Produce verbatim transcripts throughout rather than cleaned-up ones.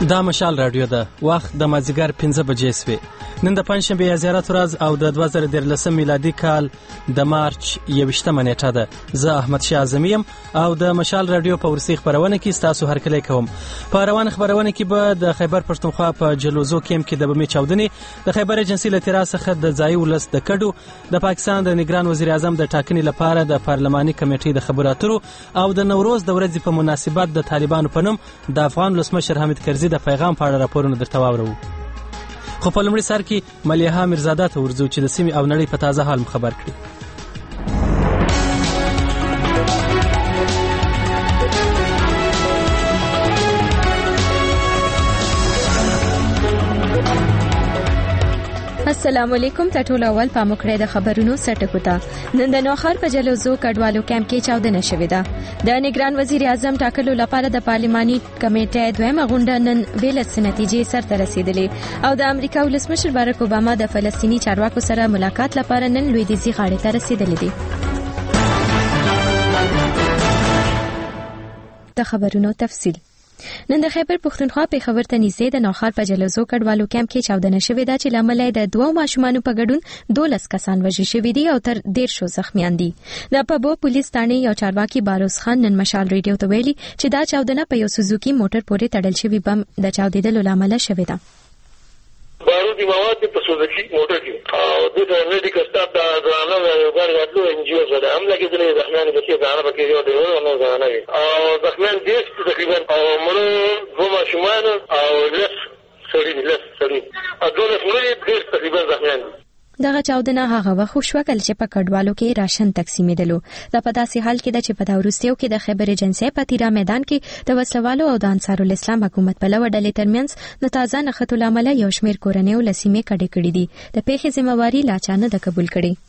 دا مشال رادیو ده. وخت د مازیګر پنځه بجې سوې. نن د پنجشنبې یا زیارت ورځ او د دوه زره دیارلسم میلادي کال د مارچ یویشتمه نیټه ده. زه احمد شاه اعظمي یم او د مشال رادیو په ورسي خبرونه کې ستاسو هرکلی کوم. په روان خبرونه کې به د خیبر پښتونخوا په جلوزو کیمپ کې د بمي چاودنې، د خیبر ایجنسي له تیرا څخه د ځای ولس د کډو، د پاکستان د نگران وزیر اعظم د ټاکنې لپاره د پارلماني کمیټې د خبرو اترو او د نوروز د ورځې په مناسبت د طالبانو په نوم د افغان ولسمشر حامد کرزي د پیغام په اړه راپورونه درته واورو. خو په لومړي سر کې ملیحه میرزاده ته ورځو چې د سیمې او نړۍ په تازه حال خبر کړي. السلام علیکم. ټول اول په مکړه د خبرونو سرټکو ته. نن د نوخر په جلوزو کډوالو کیمپ کې چاودنه شوې ده. د نگران وزیر اعظم ټاکلو لپاره د پارلماني کمیټې دویمه غونډه نن بیلت نتیجې سره رسیدلې او د امریکا ولسمشر بارک اوباما د فلسطینی چارواکو سره ملاقات لپاره نن لویدیځي غاړې ته رسیدلې دي. د خبرونو تفصیل. نن د خیبر پښتونخوا په خبر ته نږدې د نوخار په جلوزو کډوالو کیمپ کې چاودنه شوې ده چې لامل د دوه ماشومانو په ګډون دولس کسان وژل شوي دي او تر ډیر شو زخمیان دي. د پبو پولیس ثانې یو چارواکي باروس خان نن مشال ریډیو ته ویلي چې دا چاودنه په یو سوزوکی موټر پورې تړل شوی بم د چاودیدلو لامل شوې ده. بارودی مواد په سوزوکی موټر کې او د میډیکل سټاف د ځانونو غوړ غوړو ان جی او زده هم لګیدلې زخمیان د کې ځانه پکې یو دی نو ځانه او زخمیان دې تقریبا او مړو دوه ماشومان او لس سړي لس سړي او دوه سړي دې تقریبا زخمیان دي. دغه چاودنه هغه وخت شو کله چې په کډوالو کې راشن تقسیمېدلو. دا په داسې حال کې د چې په داورستیو کې د خیبر ایجنسي په تیرا میدان کې د وسلوالو او د انصار الاسلام حکومت په لور ډلې ترمنځ د تازه نښتو لامل یو شمېر کورنیو لسیمې کډې کړې دي. د پیښې ذمہواری لا چا نه د قبول کړي.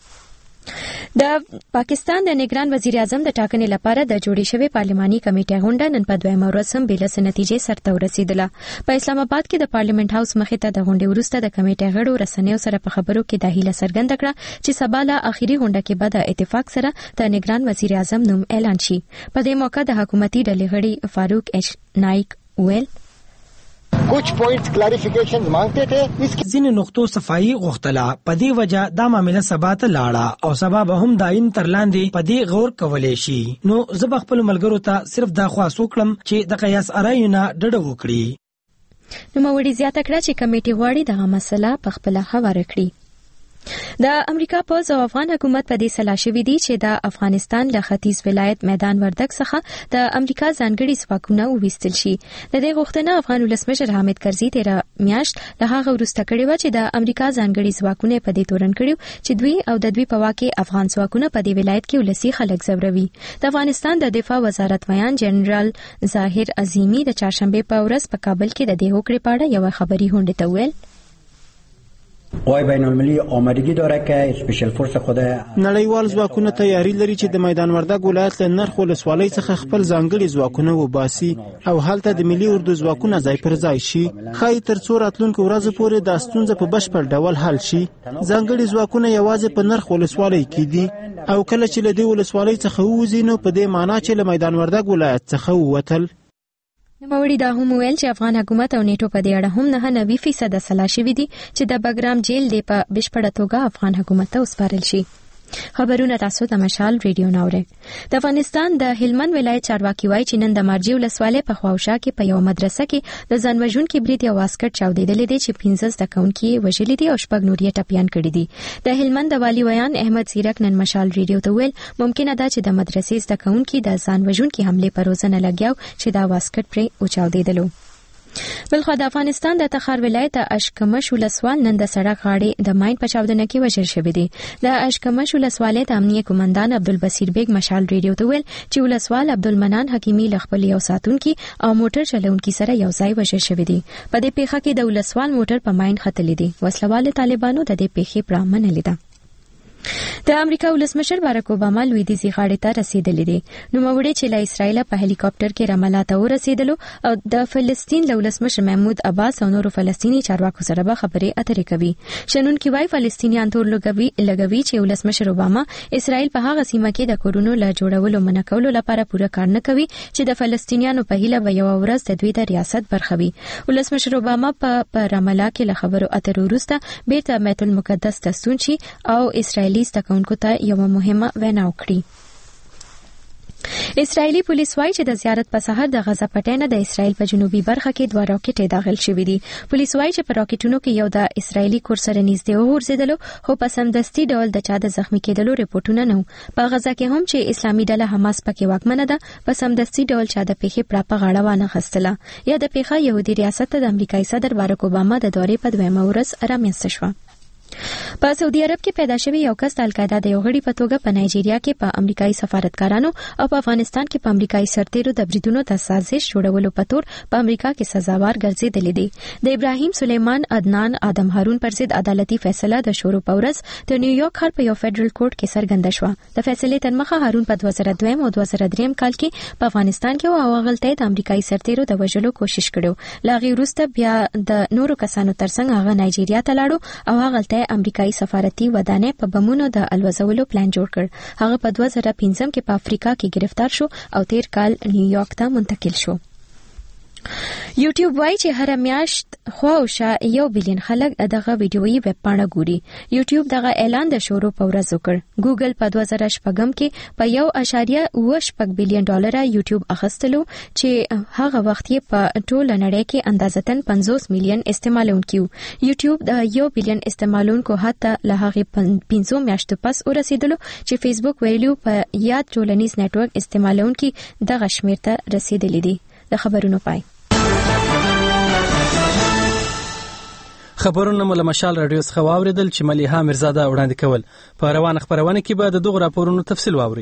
د پاکستان د نگران وزیر اعظم د ټاکنې لپاره د جوړې شوې پارلماني کمیټې غونډه نن په دویمه ورځ هم بیلس نتیجې سرته ورسېدله. په اسلام آباد کې د پارلیمنت هاوس مخې ته د غونډې وروسته د کمیټې غړو رسنیو سره په خبرو کې د هیله څرګنده کړه چې سبا له اخیری غونډه کې به د اتفاق سره د نگران وزیر اعظم نوم اعلان شي. په دې موقع د حکومتي ډلې غړي فاروق ایچ نایک ویل कुछ points clarifications मांगते थे. इसकी ځینې نقطو صفائی غوښتله. په دې وجه دا معاملې سبا ته لاړه او سبا به هم داین تر لاندې په دې غور کولای شي. نو زه به خپل ملګرو ته صرف دا خواست وکړم چې د قیاس ارایونه ډډه وکړي. نو موري زیاته کړه چې کمیټې غواړي دغه مسله په خپل هواره کړي. د امریکا پوز او افغان حکومت په دې سلا شوې دي چې د افغانستان له ختیځ ولایت میدان وردګ څخه د امریکا ځانګړي ځواکونه وویستل شي. د دې غوښتنه افغان ولسمشر حامد کرزي تیر میاشت له هغه وروسته کړې و چې د امریکا ځانګړي ځواکونه په دې تورن کړیو چې دوی او د دوی په واکه افغان ځواکونه په دې ولایت کې ولسی خلک زوروي. د افغانستان د دفاع وزارت ویان جنرال ظاهر عظیمی د چهارشنبه په ورځ په کابل کې د دې هوکړې په اړه یو خبري غونډه ته ویل قوای بین المللی آمادگی داره که اسپیشل فورس خود نړیوال ځواکونه تیاری لري چې د میدان وردګ ولایت له نرخ ولسوالۍ څخه خپل ځانګړي ځواکونه وباسي او هلته د ملي اردو ځواکونه ځای پر ځای شي. خای تر څو راتلونکو ورځو پورې د ستونزې په بشپړ ډول حل شي. ځانګړي ځواکونه یوازې په نرخ ولسوالۍ کې دي او کله چې له دې ولسوالۍ څخه ووځي نو په دې معنی چې له میدان وردګ ولایت څخه ووتل. نوموړي دا هم ویل چې افغان حکومت او نیټو په دې اړه هم نه نوي فیصد سلا شوي دي چې د بګرام جیل دی په بشپړه توګه افغان حکومت ته وسپارل شي. خبرونه تاسو د مشال ریډیو ناوړه. د افغانستان د هلمند ولایت چارواکي وایي چې نن د مارجی ولسوالۍ په خواوشا کې په یو مدرسه کې د ځانوژونکي برید یو عسكر چاودېدل دي چې پنځه زده کوونکي وژلي دي او شپږ نور یې ټپيان کړي دي. د هلمند د والی ویان احمد سیرک نن مشال ریډیو ته ویل ممکنه ده چې د مدرسې زده کوونکي د ځانوژونکي حمله پر روزنه لګیاو چې دا عسكر پرې اوچاودېدل. بلخو د افغانستان د تخار ولایت اشکمش ولسوال نن د سړک غاړې د ماین په چاودنه کې وژل شوی دی. د اشکمش ولسوالۍ د امنیه قومندان عبدالبصیر بیگ مشال ریډیو ته ویل چې ولسوال عبدالمنان حکیمی له خپل یو ساتونکي او موټر چلونکي سره یو ځای وژل شوی دی. په دې پیښه کې د ولسوال موټر په ماین ختلې دي. وسلوال طالبانو د دې پیښې پرامنلې ده. د امریکا ولسمشر باراک اوباما لویدیځي غاړې ته رسیدلی دی. نوموړی چې له اسرایل په هلیکاپټر کې رمالا ته ورسېدلو او د فلسطین له ولسمشر محمود عباس او نورو فلسطیني چارواکو سره به خبرې اترې کوي. شنونکي وايي فلسطینیان تور لګوي لګوي چې ولسمشر اوباما اسرایل په هغه سیمه کې د کورونو له جوړولو منع کولو لپاره پوره کار نه کوي چې د فلسطینیانو په هیله به یو ورځ د دوی د ریاست برخه وي. ولسمشر اوباما په رمالا کې له خبرو اترو وروسته بیرته بیت المقدس ته ستون شي او اسرایلی ستکونکو ته یو مهمه وینا وکړي. اسرایلی پولیس وايي چې د زیارت په سحر د غزا پټینه د اسرایل په جنوبي برخه کې دوه راکټ داخل شوي دي. پولیس وايي چې په راکټونو کې یو د اسرایلی کور سره نږدې وغورځېدلو خو په سمدستي ډول د چا د زخمی کېدلو ریپورتونه نه وو. په غزا کې هم چې اسلامي ډله حماس پکې واکمنه ده په سمدستي ډول چا د پیښې پړه په غاړه وانه خستله. یا د پیښه یهودي ریاست ته د امریکایي صدر باراک اوباما د دورې په دویمه ورځ رامنځته شوه. په سعودي عرب کې پیدا شوی یو کس د القاعده د یو غړي په توګه په نایجیریا کې په امریکایي سفارتکارانو او په افغانستان کې په امریکایي سرتیرو د بریدونو د سازش جوړولو په تور په امریکا کې سزاوار ګرځېدلی دی. د ابراهیم سلیمان عدنان آدم هارون پر ضد عدالتي فیصله د شروع په ورځ د نیویارک ښار په یو فدرل کورټ کې څرګنده شوه. د فیصلې تر مخه هارون په دوه زره دوه او دوه زره درې کال کې په افغانستان کې او هغلته د امریکایي سرتیرو د وژلو کوشش کړو. لا غي وروسته بیا د نورو کسانو ترڅنګ هغه نایجیریا ته لاړو او هغلته امریکایي سفارتي ودانۍ په بمونو د الوزولو پلان جوړ کړ. هغه په دوه زره پنځم کې په افریقا کې گرفتار شو او تیر کال نیویارک ته منتقل شو. یوټیوب وايي چې هر میاشت خواوشا یو بلین خلک دغه ویډیويي ویب پاڼه ګوري. یوټیوب دغه اعلان د شروع په ورځ وکړ. ګوګل په دوه زره شپږم کې په یو اشاریه اوه شپږ بلین ډالر یوټیوب اخیستلو چې هغه وخت یې په ټوله نړۍ کې اندازتن پنځوس میلیون استعمالونکي وو. یوټیوب د یو بلین استعمالونکو حتی له هغه پنځو میاشتو پس ورسېدلو چې فیسبوک ویلو په یاد ټولنیز نتورک استعمالونکي دغه شمیر ته رسیدلی دي. د خبرونو پای خبرونه مو له مشال رادیو څخه واوریدل چې ملیحه مرزاده وړاندې کول. په روانه خبرونه کې به د دغو راپورونو تفصیل واوري.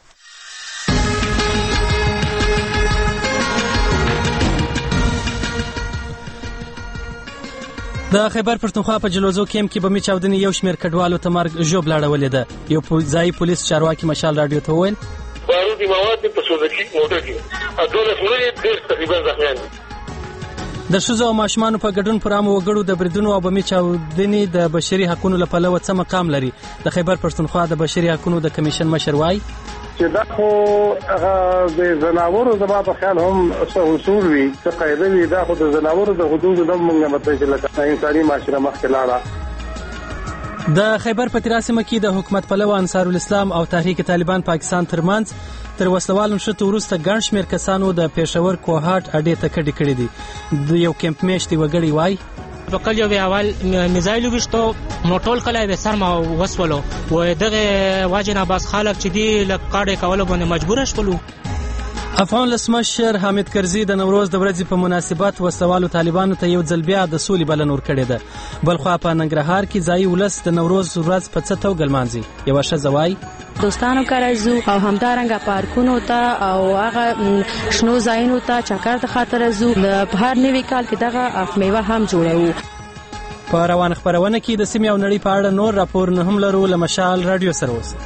د خیبر پښتونخوا په جلوزو کیمپ کې بمي چاودنې یو شمېر کډوالو ته مرګ ژوب لاړولې ده. یو ځایي پولیس چارواکي مشال رادیو ته وویل بارودي مواد په سوزکي موټر کې اټول سموري ډېر تقریبا ځخمیان دي. د ښځو او ماشومانو په ګډون پر عامو وګړو د بریدونو او بمي چاودنې د بشري حقوقو له پلوه څه مقام لري. د خیبر پښتونخوا د بشري حقوقو د کمیشن مشر وایي چې دا خو هغه د زناورو زما په خیال هم څه اصول وي څه قاعده وي. دا خو د زناورو د حدودو د موږ مطلب چې لکه انساني معاشره مخکې لاړه. د خیبر په تراسمه کې د حکومت پلوه انصار الاسلام او تحریک طالبان پاکستان ترمنځ تر وسلوال نشته وروسته ګڼ شمېر کسانو د پېښور کوهاټ اډې ته کډې کړې دي. د یو کیمپ میشتي وګړي وایي په کل یو اول میزایل وشتو نو ټول کله به سر ما وسولو و دغه واجنه باس خلک چې دی لکاډه کولو باندې مجبور شولو. افغان ولسمشر حامد کرزي د نوروز د ورځې په مناسبت وسوالو طالبانو ته یو ځل بیا د سولې بلنه ورکړې ده. بلخوا په ننګرهار کې ځایي ولس د نوروز ورځ په څه توګه لمانځي. یوه ښځه وایي دوستانو کره زو او همدارنګه پارکونو ته او هغه شنو ځایونو ته چکر د خاطر زو په هر نوي کال کې دغه اف میوه هم جوړو. په روان خبرونه کې د سیمې او نړۍ په اړه نور راپورونه هم لرو. له مشال رادیو سره اوسئ.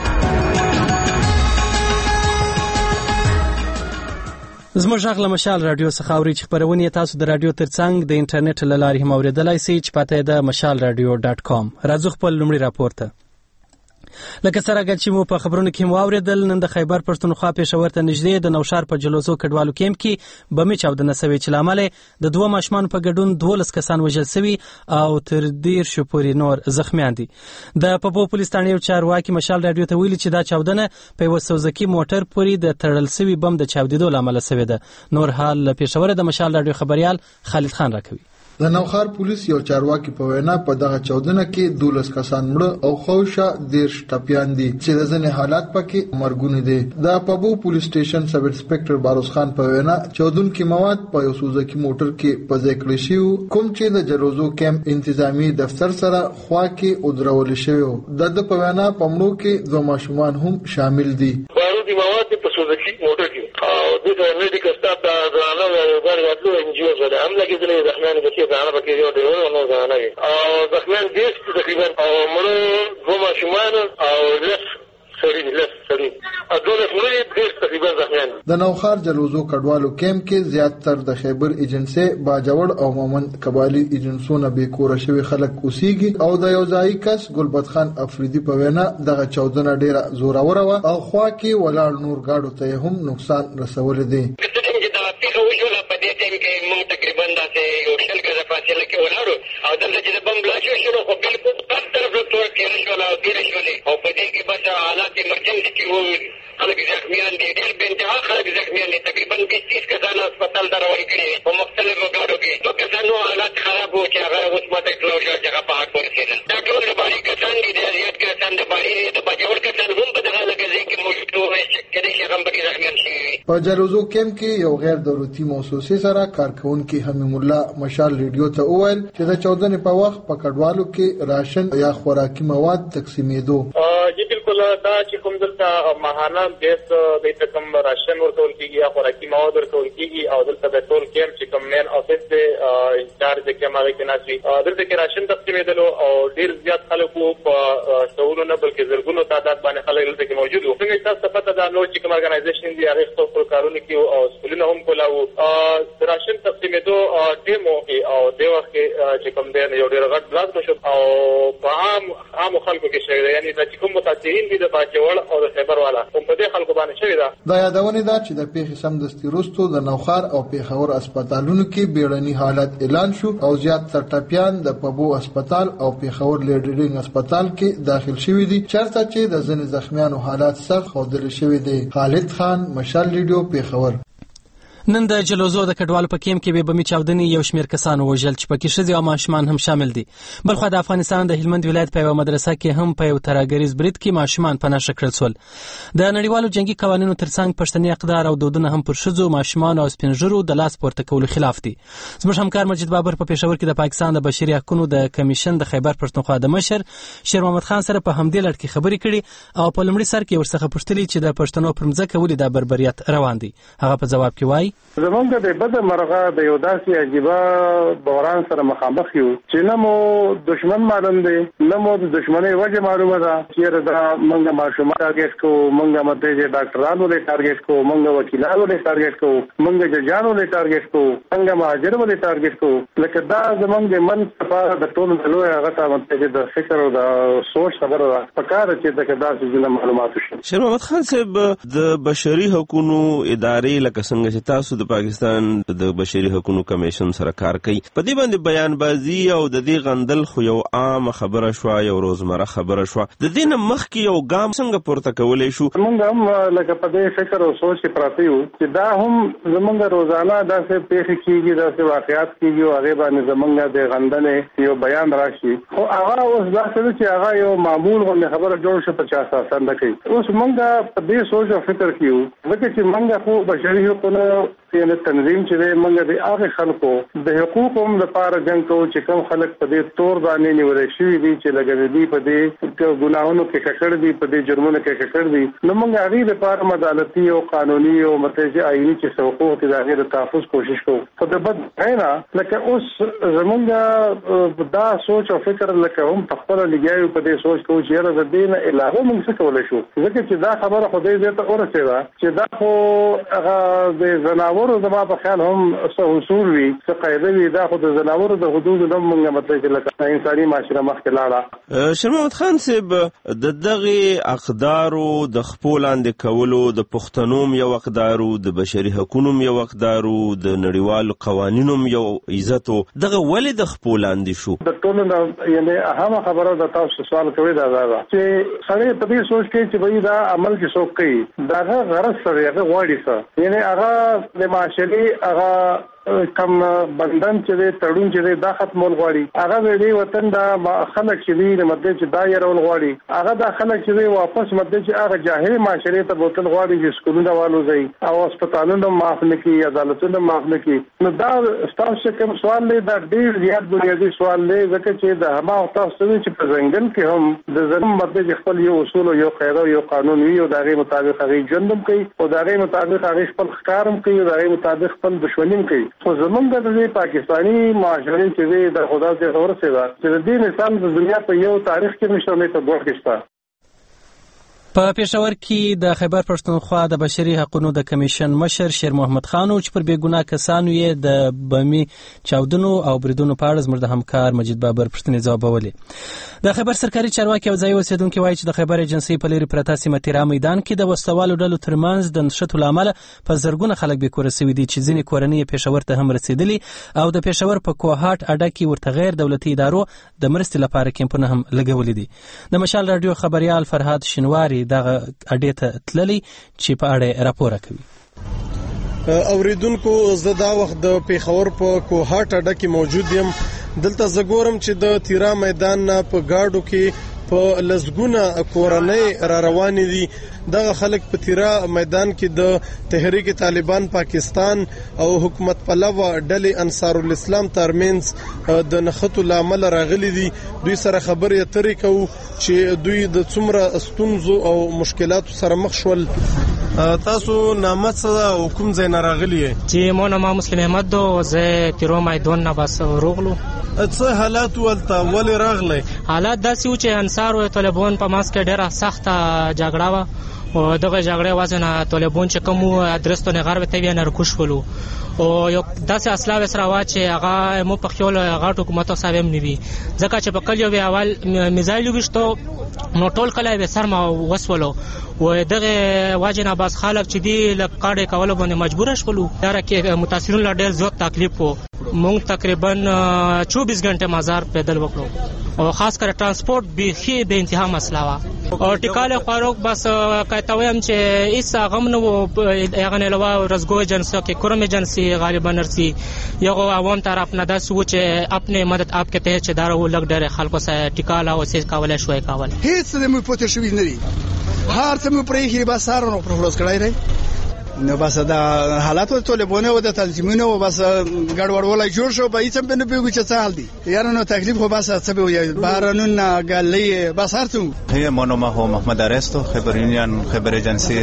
زموږ غږ له مشال رادیو څخه اورئ چې خبرونه تاسو د رادیو ترڅنګ د انټرنیټ له لارې هم اوریدلای شئ چې پته د مشال رادیو ډاټ کام. راځو خپل لومړی راپور ته. لکه څنګه چې مو په خبرونو کې مو اوریدل نن د خیبر پښتونخوا پېښور ته نږدې د نوشار په جلوزو کډوالو کیمپ کې بمي چاودنه شوې چې لامل د دوه ماشومان په ګډون دولس کسان وژل شوي او تر ډیر شو پورې نور زخمیان دي. د پپو پولیس ثانې یو چارواکي مشال رادیو ته ویلي چې دا چاودنه په یو سوزکي موټر پورې د تړل شوي بم د چاودېدو لامل شوې ده. نور حال له پېښور د مشال رادیو خبريال خالد خان راکوي. د نوخار پولیس یو چارواکي په وینا په دغه چاودنه کې دولس کسان مړه او خوشا دیرش ټپیان دي چې د ځینې حالات پکې مرګونه دي. د پبو پولیس سټیشن سب انسپکټر باروس خان په وینا چاودونکو مواد په یو سوزکي موټر کې په ځای کړی شو کوم چې د جلوزو کیمپ انتظامی دفتر سره خوا کې ودرول شوی. د د په وینا په مړو کې دوه ماشومان هم شامل دي. بارودي مواد په سوزکی موټر کې او د میډیکل سټاف د ځانو غوړ غاټلو انجیو زده هم لګیدلې زخمیان د کې ځان پکې یو ډیو نو ځانه او زخمیان دې تقریبا او مړو دوه ماشومان او لس سړي لس سړي اډوله مړي دې تقریبا زخمیان د نوخار جلوزو کډوالو کیمپ کې زیات تر د خیبر ایجنسی باجوړ او مومن قبایلی ایجنسونه به کور شوی خلک اوسېږي او د یو ځای کس ګلبد خان افریدي په وینا دغه چودنه ډیره زوراوره و او خوا کې ولاړ نور گاډو ته هم نقصان رسول دي تقریبا داسې یو شل ګزه فاصله کې ولاړو او دلته چې د بم بلاچو شروع خو بالکل هر طرف له تور تېره شوله او تېره شولې او په دې کې بس حالات ایمرجنسي کې وو خلک زخمیان دي ډېر بې انتها خلک زخمیان دي تقریبا بیس تیس کسان هسپتال ته روان کړي په مختلفو ګاډو کې دوه کسانو حالات خراب وو چې هغه اوس ماته اطلاع شوه چې هغه په حق ورسېدل دا ټول د باري کسان دي د زیات کسان د باري د باجوړ کسان هم په دغه لږه ځای کې موجود وو چې کېدای شي هغه هم پکې زخمیان شوي وي په جلوزو کیمپ کې یو غیر دولتي موسسې سره کارکونکي حمیم الله مشال ریډیو ته وویل چې د چودنې په وخت په کډوالو کې راشن یا خوراکي مواد تقسیمېدو جی بالکل دا چې کوم دلته ماهانه بیس د کوم راشن ورکول کیږي یا خوراکي مواد ورکول کیږي او دلته د ټول کیمپ چې کوم مین افیس دی انچارج د کیمپ هغه کې ناشي دلته کې راشن تقسیمېدلو او ډیر زیات خلکو په شعور نه بلکې زرګونو تعداد باندې خلک دلته کې موجود وو څنګه تاسو پته دا نو چې کوم ارګنایزیشن دی هغه خپل کارونه کوي او سکولونه هم کولاو راشن تقسیمېدو ټیمو او د وخت چې کوم دی یو ډیر غټ بلاک شو او په عام عام خلکو کې شوی یعنی د کوم متاثرین دي د باجوړ او د خیبر والا هم په دې خلکو باندې شوی دا دا یادونه ده چې د پیښې سمدستي وروسته د نوخار او پیښور هسپتالونو کې بیړني حالت اعلان شو او زیات تر ټپیان د پبو هسپتال او پیښور لیډرینګ هسپتال کې داخل شوي دي چېرته چې د ځینې زخمیانو حالات سخت ښودل شوي دي. خالد خان مشال ریډیو پیښور. نن د جلوزو د کډوالو په کیمپ کې به بمي چاودنې یو شمېر کسان وژل چې پکې ښځې او ماشومان هم شامل دي. بلخو د افغانستان د هلمند ولایت په یوه مدرسه کې هم په یو ترهګریز برید کې ماشومان په نښه کړل شول. د نړیوالو جنګي قوانینو ترڅنګ پښتني اقدار او دودونه هم پر ښځو ماشومان او سپین ږیرو د لاس پورته کولو خلاف دي. زموږ همکار مجید بابر په پېښور کې د پاکستان د بشري حقوقو د کمیشن د خیبر پښتونخوا د مشر شیر محمد خان سره په همدې لړ کې خبرې کړي او په لومړي سر کې ورڅخه پوښتلي چې د پښتنو پر مځکه ولې دا بربریت روان دی. هغه په ځواب کې وایي زمونږ د بده مرغه د یو داسې عجیبه بحران سره مخامخ یو چې نه مو دشمن معلوم دی نه مو د دشمنۍ وجه معلومه ده چې دا موږ ماشومان ټارګټ کوو موږ مته چې ډاکټرانو له ټارګټ کوو موږ وکیلانو له ټارګټ کوو موږ ججانو له ټارګټ کوو څنګه مهاجرو له ټارګټ کوو لکه دا زمونږ د من لپاره د ټولو لوی هغه ته مته د فکر او د سوچ خبره ده پکاره چې دا داسې معلومات شي. شیر محمد خان صاحب د بشري حقوقو ادارې لکه څنګه چې تاسو د پاکستان د بشري حقوقو کمیشن سره کار کوي په دې باندې بیان بازی او د دې غندل خو یو عام خبره شو یو روزمره خبره شو د دې نه مخکې یو ګام څنګه پورته کولای شو موږ هم لکه په دې فکر او سوچ پراته یو چې دا هم زمونږ روزانه داسې پیښې کیږي داسې واقعیات کیږي او هغه باندې زمونږ د غندنې یو بیان راشي خو هغه اوس داسې چې هغه یو معمول غوښنه خبره جوړ شي په چا اساس نه کوي اوس موږ په دې سوچ او فکر کیو ځکه چې موږ خو بشري حقوقو یعنی تنظیم چې موږ د هغه خلکو د حقوقو لپاره جنګ کوو چې کوم خلک په دې تور باندې نیول شي دي چې لګېدي په دې ګناهونو کې ککړ دي په دې جرمونو کې ککړ دي نو موږ هغه لپاره عدالتي او قانوني او متجه آئینی چې حقوق د هغه د تحفظ کوشش کوو خو د بد نه لکه اوس زمونږ دا سوچ او فکر لکه هم په خپل لګیاو په دې سوچ کوو چې د دین علاوه موږ څه کولای شو ځکه چې دا خبره خدای دې ته ورسېده چې دا خو هغه د زناورو زما په خیال هم څه اصول وي څه قاعده وي دا خو د زناورو د حدود نه موږ مطلب چې لکه انساني معاشره مخکې لاړه. شیر محمد خان صاحب د دغه اقدارو د خپولاندې کولو د پښتنو یو اقدارو د بشري حقوقو یو اقدارو د نړیوالو قوانینو یو عزتو دغه ولې د خپولاندې شو د ټولو یعنی اهم خبره د تاسو سوال کوي دا دا چې سړی په دې سوچ کې چې وایي دا عمل کې څوک کوي دا غرض سره هغه غواړي څه یعنی هغه د معاشري هغه کم بندن چې تړون چې دا ختمول غواړي هغه د وطن دا خلک چې د مدد چې دا يرول غواړي هغه د خلک چې واپس مدد چې هغه جاهل معاشره ته بوتل غواړي چې سکولونه والو ځي او هسپتالونو معاف نه کی عدالتونو معاف نه کی نو دا تاسو کوم سوال دی دا ډیر زیات بنیادی سوال دی ځکه چې د هما تاسو چې په ځنګل کې هم د ظلم مدد خپل یو اصول او یو قاعده یو قانون وي او دغه مطابق هغه ژوندم کوي او دغه مطابق هغه خپل ښکارم کوي او دغه مطابق خپل دښمنیم کوي خو زمونږ د پاکستاني معاشرې چې د خدا څخه ورسېده چې د دې مثال د دنیا په یو تاریخ کې نشته نه ته ګور کېستا په پېښور کې د خیبر پښتونخوا د بشري حقوقو د کمیشن مشر شیر محمد خان او چې پر بیګناه کسانو یې د بمي چاودنو او بریدونو په اړه زموږ د همکار مجید بابر پښتنې ځوابولې د خیبر سرکاري چارواکي او ځایي اوسیدونکو وایي چې د خیبر ایجنسۍ په لري پرته سیمه تیرا میدان کې د وسوالو ډلو ترمنځ د نښتو له امله په زرګونه خلک بې کوره سوي دي چې ځینې کورنۍ پېښور ته هم رسېدلي او د پېښور په کوهاټ اډه کې ورته غیر دولتي ادارو د مرستې لپاره کیمپونه هم لګولي دي د مشال راډیو خبريال فرهاد شینواری دغه اډې ته تللی چې په اړه راپور کوي اوریدونکو زه دا وخت د پیښور په کوهاټ اډه کې موجود یم دلته زګورم چې د تیرا میدان په گاډو کې په لزګونه کورنۍ را روان دي دغه خلک په تیرا میدان کې د تحریک طالبان پاکستان او حکومت پلوه ډلې انصار الاسلام ترمنځ د نښتو لامل راغلي دي دوی سره خبرې اترې کوو چې دوی د څومره ستونزو او مشکلاتو سره مخ شول تاسو نامه څه او کوم ځای نه راغلي چې مو نامه مسلم احمد دو زه تیرو میدان نه بس روغلو څه حالات ولته ولې راغلی حالات داسې و چې انصار او طالبان په ماس کې ډېره سخته جګړه وه او دغه جګړې وازنه طالبان چې کوم ادرس ته غرب ته وینر کوشولو او یو داسې اسلام سره وا چې هغه مو په خیال هغه حکومت صاحب هم نیوي ځکه چې په کل یو اول میزایل وشتو نو ټول کله به سر ما وسولو و دغه واجن عباس خالق چې دی لکاډه کول باندې مجبور شولو دا کې متاثرین لا ډېر زیات تکلیف وو مونږ تقریبا چوبیس غنټه مزار پیدل وکړو او خاص کر ترانسپورت به خي به انتها مسله وا او ټیکاله خاروق بس کایتاویم چې ایس غم نو هغه نه لوا رزګو ایجنسی کې کورم ایجنسی غالبا نرسي یو عوام طرف نه دا سوچ خپل مدد اپ کې ته چې دارو لګ ډېر خلکو سره ټیکاله او سې کاوله شوي کاول هیڅ د مو پوتې شوی نه دي هر څه مو پرې هی باسارونو پر خلاص کړای دی نو بس دا حالاتو طالبانو او د تنظیمونو بس ګډوډولای جوړ شو به هیڅ په نه پیږي چې څه حال دي یاره نو تکلیف خو بس څه به وي بارانون غلې بس هرڅو هي مونو ما هو محمد ارستو خبر یونین خبر ایجنسی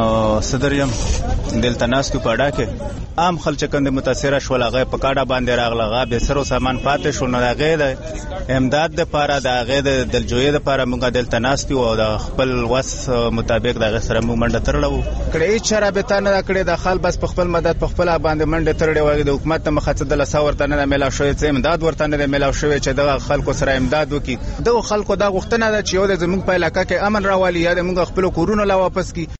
صدر یم دلته ناس کو پاډا کې عام خلک کند متاثر شول هغه په کاډه باندې راغله هغه به سر او سامان پاتې شو نه هغه د امداد د پاره د هغه د دلجوی د پاره موږ دلته ناس او د خپل وس مطابق د سره موږ منډه ترلو کړي چې رابطه نه کړي د خپل بس په خپل مدد په خپل باندې منډه ترړې وای د حکومت مخاطب د لساورته نه ملاو شوی چې امداد ورته نه ملاو شوی چې د خلکو سره امداد وکي د خلکو د غوښتنه ده چې یو د زموږ په علاقې کې امن راوالي یا د موږ خپل کورونو لا واپس کی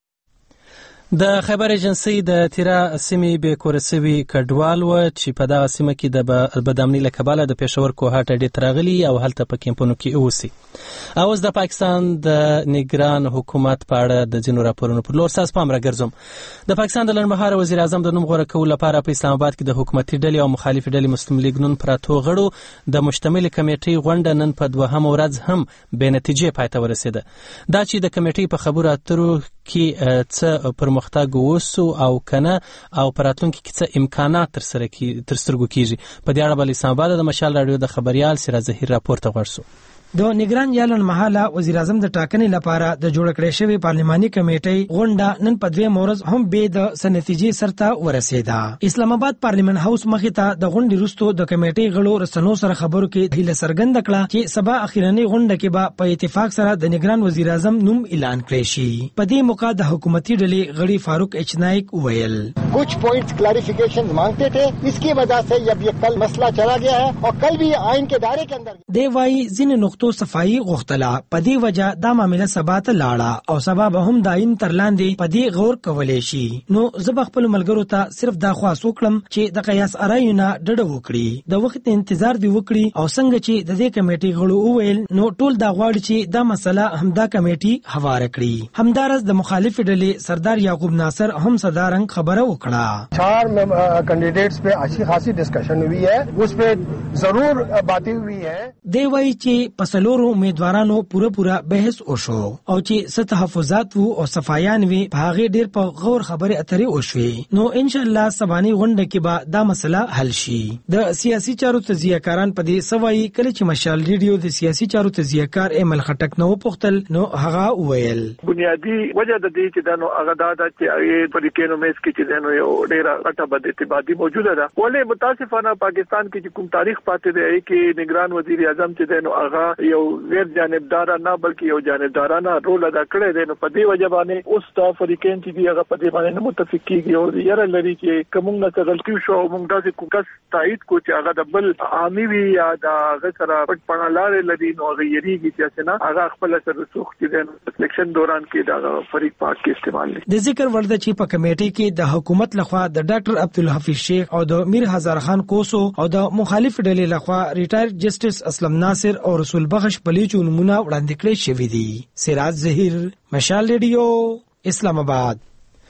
د خیبر ایجنسۍ د تیرا سیمې به کورسوي کډوال و چې په دغه سیمه کې د بدامنۍ له کبله د پېښور کوهاټ اډې ته راغلي او هلته په کیمپونو کې اوسي اوس د پاکستان د نگران حکومت په اړه د ځینو راپورونو پر لور ساس پام راګرځوم د پاکستان د لنډمهاله وزیر اعظم د نوم غوره کولو لپاره په اسلام آباد کې د حکومتي ډلې او مخالفې ډلې مسلم لیګ نن پراتو غړو د مشتمل کمیټې غونډه نن په دوهم ورځ هم بې نتیجې پای ته ورسېده دا چې د کمیټې په خبرو اترو کې څه پرمختګ وسو او کنه او پراتونکو کې څه امکانات تر سره کی تر سترګو کیږي په دې اړه بل اسلام آباد د مشال راډیو د خبريال سراج ظهیر راپور ته ورسو د نگران یالن محاله وزیر اعظم د ټاکنې لپاره د جوړ کړې شوی پارلماني کمیټې غونډه نن په دوه مورز هم به د سنتیجې سرته ورسېده اسلام آباد پارلیمنت هاوس مخې ته د غونډې وروسته د کمیټې غړو رسنو سره خبرو کې هیله څرګنده کړه چې سبا اخیرنی غونډه کې به په اتفاق سره د نگران وزیر اعظم نوم اعلان کړي شي په دې موقع د حکومتي ډلې غړي فاروق ایچ نائک ویل कुछ पॉइंट्स क्लैरिफिकेशन मांगते थे इसकी वजह से अब ये कल मसला चला गया है और कल भी आइन के दायरे के अंदर دی وايي ځینې پښتو صفائی غوښتله. په دې وجه دا معاملې سبا ته لاړه او سبا به هم د عین تر لاندې په دې غور کولای شي. نو زه به خپل ملګرو ته صرف دا خواست وکړم چې د قیاس ارایونه ډډه وکړي، د وخت انتظار دی وکړي او څنګه چې د دې کمیټې غړو وویل نو ټول دا غواړي چې دا مسله همدا کمیټې حواله کړي. همدارس د مخالف ډلې سردار یعقوب ناصر هم صدارنګ خبره وکړه. چار کینډیډیټس په اچھی خاصی ډسکشن ہوئی ہے، اس پہ ضرور باتیں ہوئی ہیں. دی وایي چې په څلورو امیدوارانو پوره پوره بحث وشو او چې څه تحفظات وو او صفایان وي په هغه ډیر په غور خبرې اترې وشوي. نو ان شاء الله سباني غونډه کې به دا مسله حل شي. د سیاسي چارو تجزیه کاران په دې سوي کله چې مشال ریډیو د سیاسي چارو تجزیه کار ایمل خټک نو پختل نو هغه ویل بنیادی وجہ د دې چې دا نو هغه دا چې هغه په کې نو مېس کې چې نو یو ډیر غټه بد اتباعي موجوده ده. ولې متاسفانه پاکستان کې کوم تاریخ پاتې دی کې نگران وزیر اعظم چې نو هغه یو غیر جانبدار نه بلکې یو جانبدارانه رول ادا کړی دی. نو په دې وجہ باندې اوس د فریقین چې دی هغه په دې باندې متفق کیږي او یاره لري چې کومه څه غلطي شو موږ دا چې کوکس تایید کو چې هغه د بل عامي وی یا د غسر پټ پړالار لري نو غیریږي چې څنګه هغه خپل سره رسوخ چې د سلیکشن دوران کې دا فریق پاک کې استعمال دي. د ذکر ورده چې په کمیټې کې د حکومت لخوا د ډاکټر عبدالحفیظ شیخ او د میر هزار خان کوسو او د مخالف ډلې لخوا ریټایر جسټس اسلم ناصر او رسول بخش پلیچو نمونه وړاندې کړي شوې دي. سراج ظهیر، مشال ریډیو، اسلام آباد.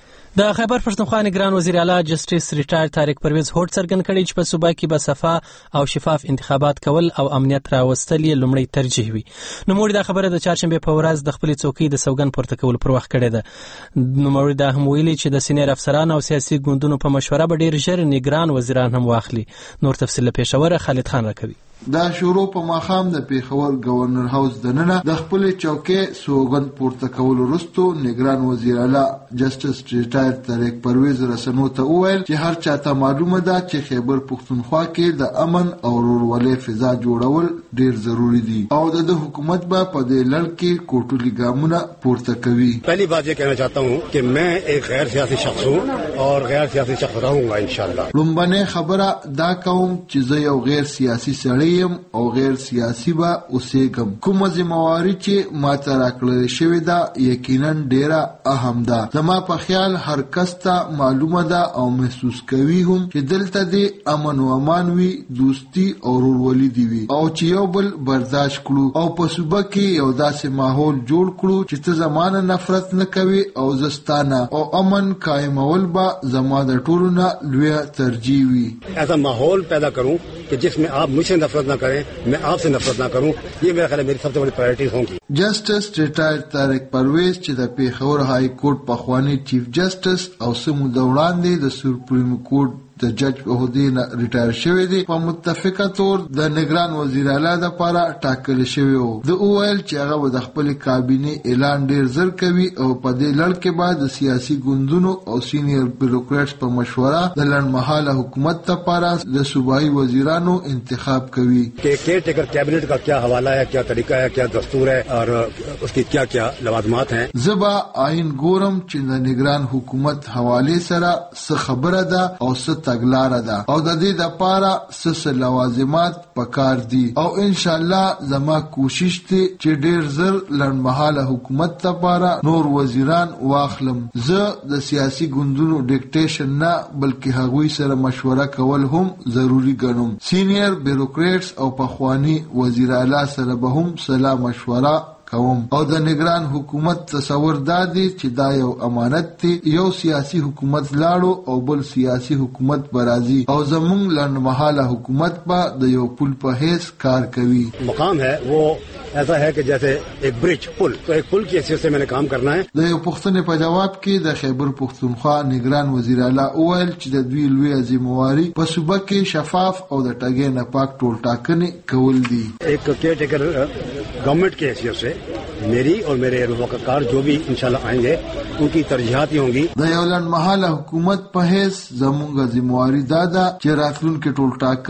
د خیبر پښتونخوا نگران وزیر اعلی جسټس ریټایر طارق پرویز هوډ څرګند کړی چې په صوبه کې به صفا او شفاف انتخابات کول او امنیت راوستل یې لومړی ترجیح وي. نو موږ دا خبره د چهارشنبه په ورځ د خپل څوکۍ د سوګند پورته کول پر وخت کړې ده. نو موږ دا هم ویلي چې د سینیر افسران او سیاسي ګوندونو په مشوره به ډیر ژر نگران وزیران هم واخلي. نور تفصیل پېښور خالد خان راکوي. دا شروع په ماخام د پیښور گورنر هاوس دننه د خپل چوکۍ سوګند پورته کول وروسته نگران وزیر اعلی جسټس ریټایر طارق پرویز رسنو ته وویل چې هر چاته معلومه ده چې خیبر پښتونخوا کې د امن او ورورولۍ فضا جوړول ډیر ضروری دي او د حکومت به په دې لړ کې کوټلي ګامونه پورته کوي. پہلی بات یہ کہنا چاہتا ہوں کہ میں ایک غیر سیاسی شخص ہوں اور غیر سیاسی شخص رہوں گا انشاءاللہ. لومبنه خبره دا کوم چې زه یو غیر سیاسي سړی او غیر سیاسي با اوسېږم. کومه ذمہواری چې ما ته راکړل شوې ده یقینا ډیره اهم ده. زما په خیال هر کس ته معلومه ده او محسوس کوي هم چې دلته د امن او امان وي، دوستي او ورورولي دی وي او چې یو بل برداشت کړو او په صوبه کې یو داسې ماحول جوړ کړو چې ته زمانه نفرت نه کوي او زستانه او امن قائمول با زما د ټولو نه لوی ترجیح وي. ایسا ماحول پیدا کروں کہ جس میں آپ مجھ سے نفرت نہ کریں، میں آپ سے نفرت نہ کروں. یہ میرا خیال ہے میری سب سے بڑی پرائرٹیز ہوں گی. جسټس ریټایر طارق پرویز چې د پیښور های کورټ پخوانی چیف جسټس او سمو وړاندې د سپریم کورټ د جج په هدینه ریټایر شوی دی په متفقه تور د نگران وزیر اعلی د لپاره ټاکل شوی وو. د اوایل چې هغه د خپل کابینه اعلان ډیر زر کوي او په دې لړ کې بعد د سیاسي ګوندونو او سینیئر بیوروکراتس په مشوره د لړمحاله حکومت لپاره د صوبایي وزیرانو انتخاب کوي. کې کېر ټیکر کابینټ کا کیا حواله ہے، کیا طریقہ ہے، کیا دستور ہے اور اس کی کیا کیا لوازمات ہیں. زبا آئین ګورم چې د نگران حکومت حواله سره څه خبره ده او څه تګلاره ده او د دې د پاره سس لوازمات پکار دي او ان شاء الله زما کوشش ته چې ډیر زر لړمحاله حکومت لپاره نور وزیران واخلم. زه د سیاسي ګوندونو ډیکټیشن نه بلکې هغوی سره مشوره کول هم ضروری ګڼم. سینیئر بیوروکراتس او پخوانی وزیر اعلی سره به هم سلا مشوره کوم او د نگران حکومت تصور دادی چې دا یو امانت دی. یو سیاسی حکومت لاړو او بل سیاسی حکومت برازي او زمونږ لنډمحاله حکومت به د یو پل په حیث کار کوي. مقام ہے وہ ایسا ہے کہ جیسے ایک برج پل، تو ایک پل کی حیثیت سے میں نے کام کرنا ہے. د یو پښتنې په جواب کې د خیبر پښتونخوا نگران وزیر اعلی وویل چې د دوی لوی ذمہواری په صوبه کې شفاف او د ټاګې نه پاک ټول ټاکنې کول دي. ایک کیئر ٹیکر گورنمنٹ کی حیثیت سے میری اور میرے رفقار جو بھی انشاءاللہ آئیں گے ان کی ترجیحات ہوں گی. د یو لنډمحاله حکومت په حیث زموږ ذمہواری دا ده چې راتلونکي ټول ټاکنې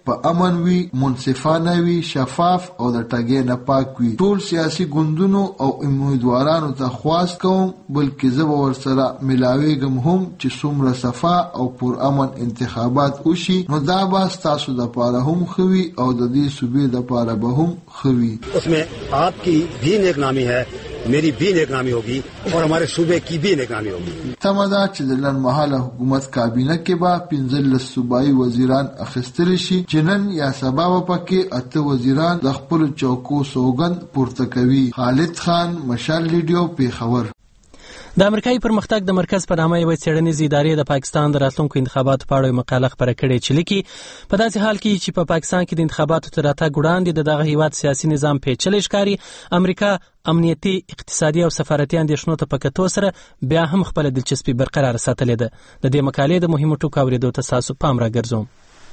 په امن وي، منصفانه وي، شفاف او د ټاګې نه پاک وي. ټول سیاسي ګوندونو او امیدوارانو ته خواست کوم بلکې زه به ورسره ملاویږم هم چې څومره صفا او پر امن انتخابات وشي نو دا به ستاسو دپاره هم ښه وي او د دې صوبې دپاره به هم ښه وي. उसमें आपकी भी नेकनामी है, मेरी भी नेकनामी होगी और हमारे सूबे की भी नेकनामी होगी. تمه ده چې د لنډمهاله حکومت کابینه کې به پنځلس صوبایي وزیران اخیستلی شي چې نن یا سبا به پکې اته وزیران د خپلو چوکو سوګند پورته کوي. خالد خان، مشال ریډیو، پیښور. د امریکایي پرمختګ د مرکز په نامه یوه څېړنیزې ادارې د پاکستان د راتلونکو انتخاباتو په اړه یوه مقاله خپره کړې چې لیکي په داسې حال کې چې په پاکستان کې د انتخاباتو تر راتګ وړاندې د دغه هیواد سیاسي نظام پیچلی ښکاري، امریکا امنیتي، اقتصادي او سفارتي اندېښنو ته په کتو سره بیا هم خپله دلچسپي برقراره ساتلې ده. د دې مقالې د مهمو ټکو اورېدو ته ستاسو پام راګرځوم.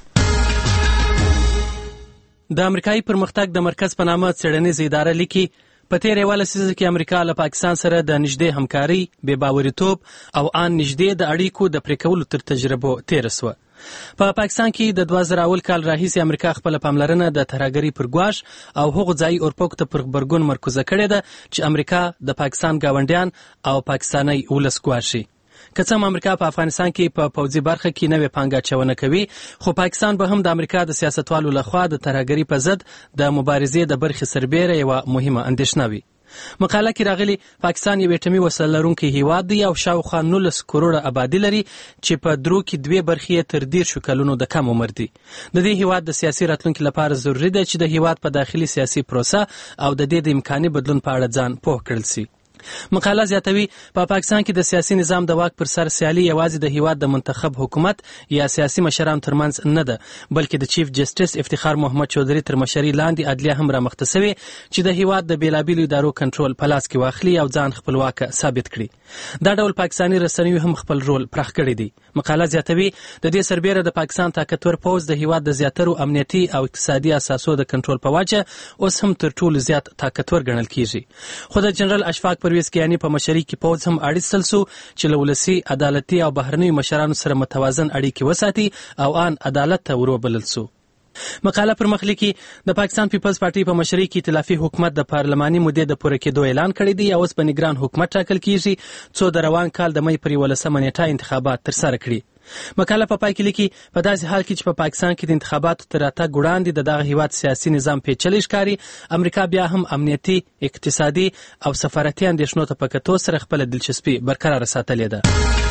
د امریکایي پرمختګ د مرکز په نامه څېړنیزه اداره لیکي په تیر یوه لسیزه کې امریکا له پاکستان سره د نږدې همکارۍ، بې باوریتوب او ان نږدې د اړیکو د پرې کولو تر تجربو تېره سوه. په پاکستان کې د دوه زره اول کال راهیسې امریکا خپله پاملرنه د ترهګرۍ پر ګواښ او هغو ځایي اورپکو ته پر غبرګون مرکوزه کړې ده چې امریکا د پاکستان ګاونډیان او پاکستاني ولس ګواښي. که څه هم امریکا په افغانستان کې په پوځي برخه کې نوې پانګه اچونه کوي، خو پاکستان به هم د امریکا د سیاستوالو لخوا د ترهګرۍ په ضد د مبارزې د برخې سربیره یوه مهمه اندېښنه وي. مقاله کې راغلي پاکستان یو اټومي وسله لرونکی هیواد دی او شاوخوا نولس کروړه آبادي لري چې په درو کې دوې برخې تر دېرشو کلونو د کم عمر دي. د دې هیواد د سیاسي راتلونکي لپاره ضروري ده چې د هیواد په داخلي سیاسي پروسه او د دې د امکاني بدلون په اړه ځان پوه کړل سي. مقاله زیاتوي په پاکستان کې د سیاسي نظام د واک پر سر سیالي یوازې د هیواد د منتخب حکومت یا سیاسي مشرانو ترمنځ نه ده، بلکې د چیف جسټس افتخار محمد چودھري تر مشرۍ لاندې عدلیه هم رامخته سوې چې د هیواد د بېلابېلو ادارو کنټرول په لاس کې واخلي او ځان خپلواکه ثابت کړي. دا ډول پاکستاني رسنیو هم خپل رول پراخ کړی دی. مقاله زیاتوي د دې سربیره د پاکستان طاقتور پوځ د هیواد د زیاترو امنیتي او اقتصادي اساسو د کنټرول په وجه اوس هم تر ټولو زیات طاقتور ګڼل کیږي. خو د جنرال اشفاق پرویز کیاني په مشرۍ کې پوځ هم اړیستل سو چې له ولسي، عدالتي او بهرنیو مشرانو سره متوازن اړیکې وساتي او ان عدالت ته وروبلل سو. مقاله پر مخ لیکي د پاکستان پیپلز پارټي په مشرۍ کې ائتلافي حکومت د پارلماني مودې د پوره کېدو اعلان کړی دی او اوس به نګران حکومت ټاکل کیږي څو د روان کال د مې پر یولسمه نیټه انتخابات ترسره کړي. مقاله په پای کې لیکي په داسې حال کې چې په پا پاکستان کې د انتخاباتو تر راتګ وړاندې د دغه هیواد سیاسي نظام پیچلی ښکاري، امریکا بیا هم امنیتي، اقتصادي او سفارتي اندېښنو ته په کتو سره خپله دلچسپي برقراره ساتلې ده.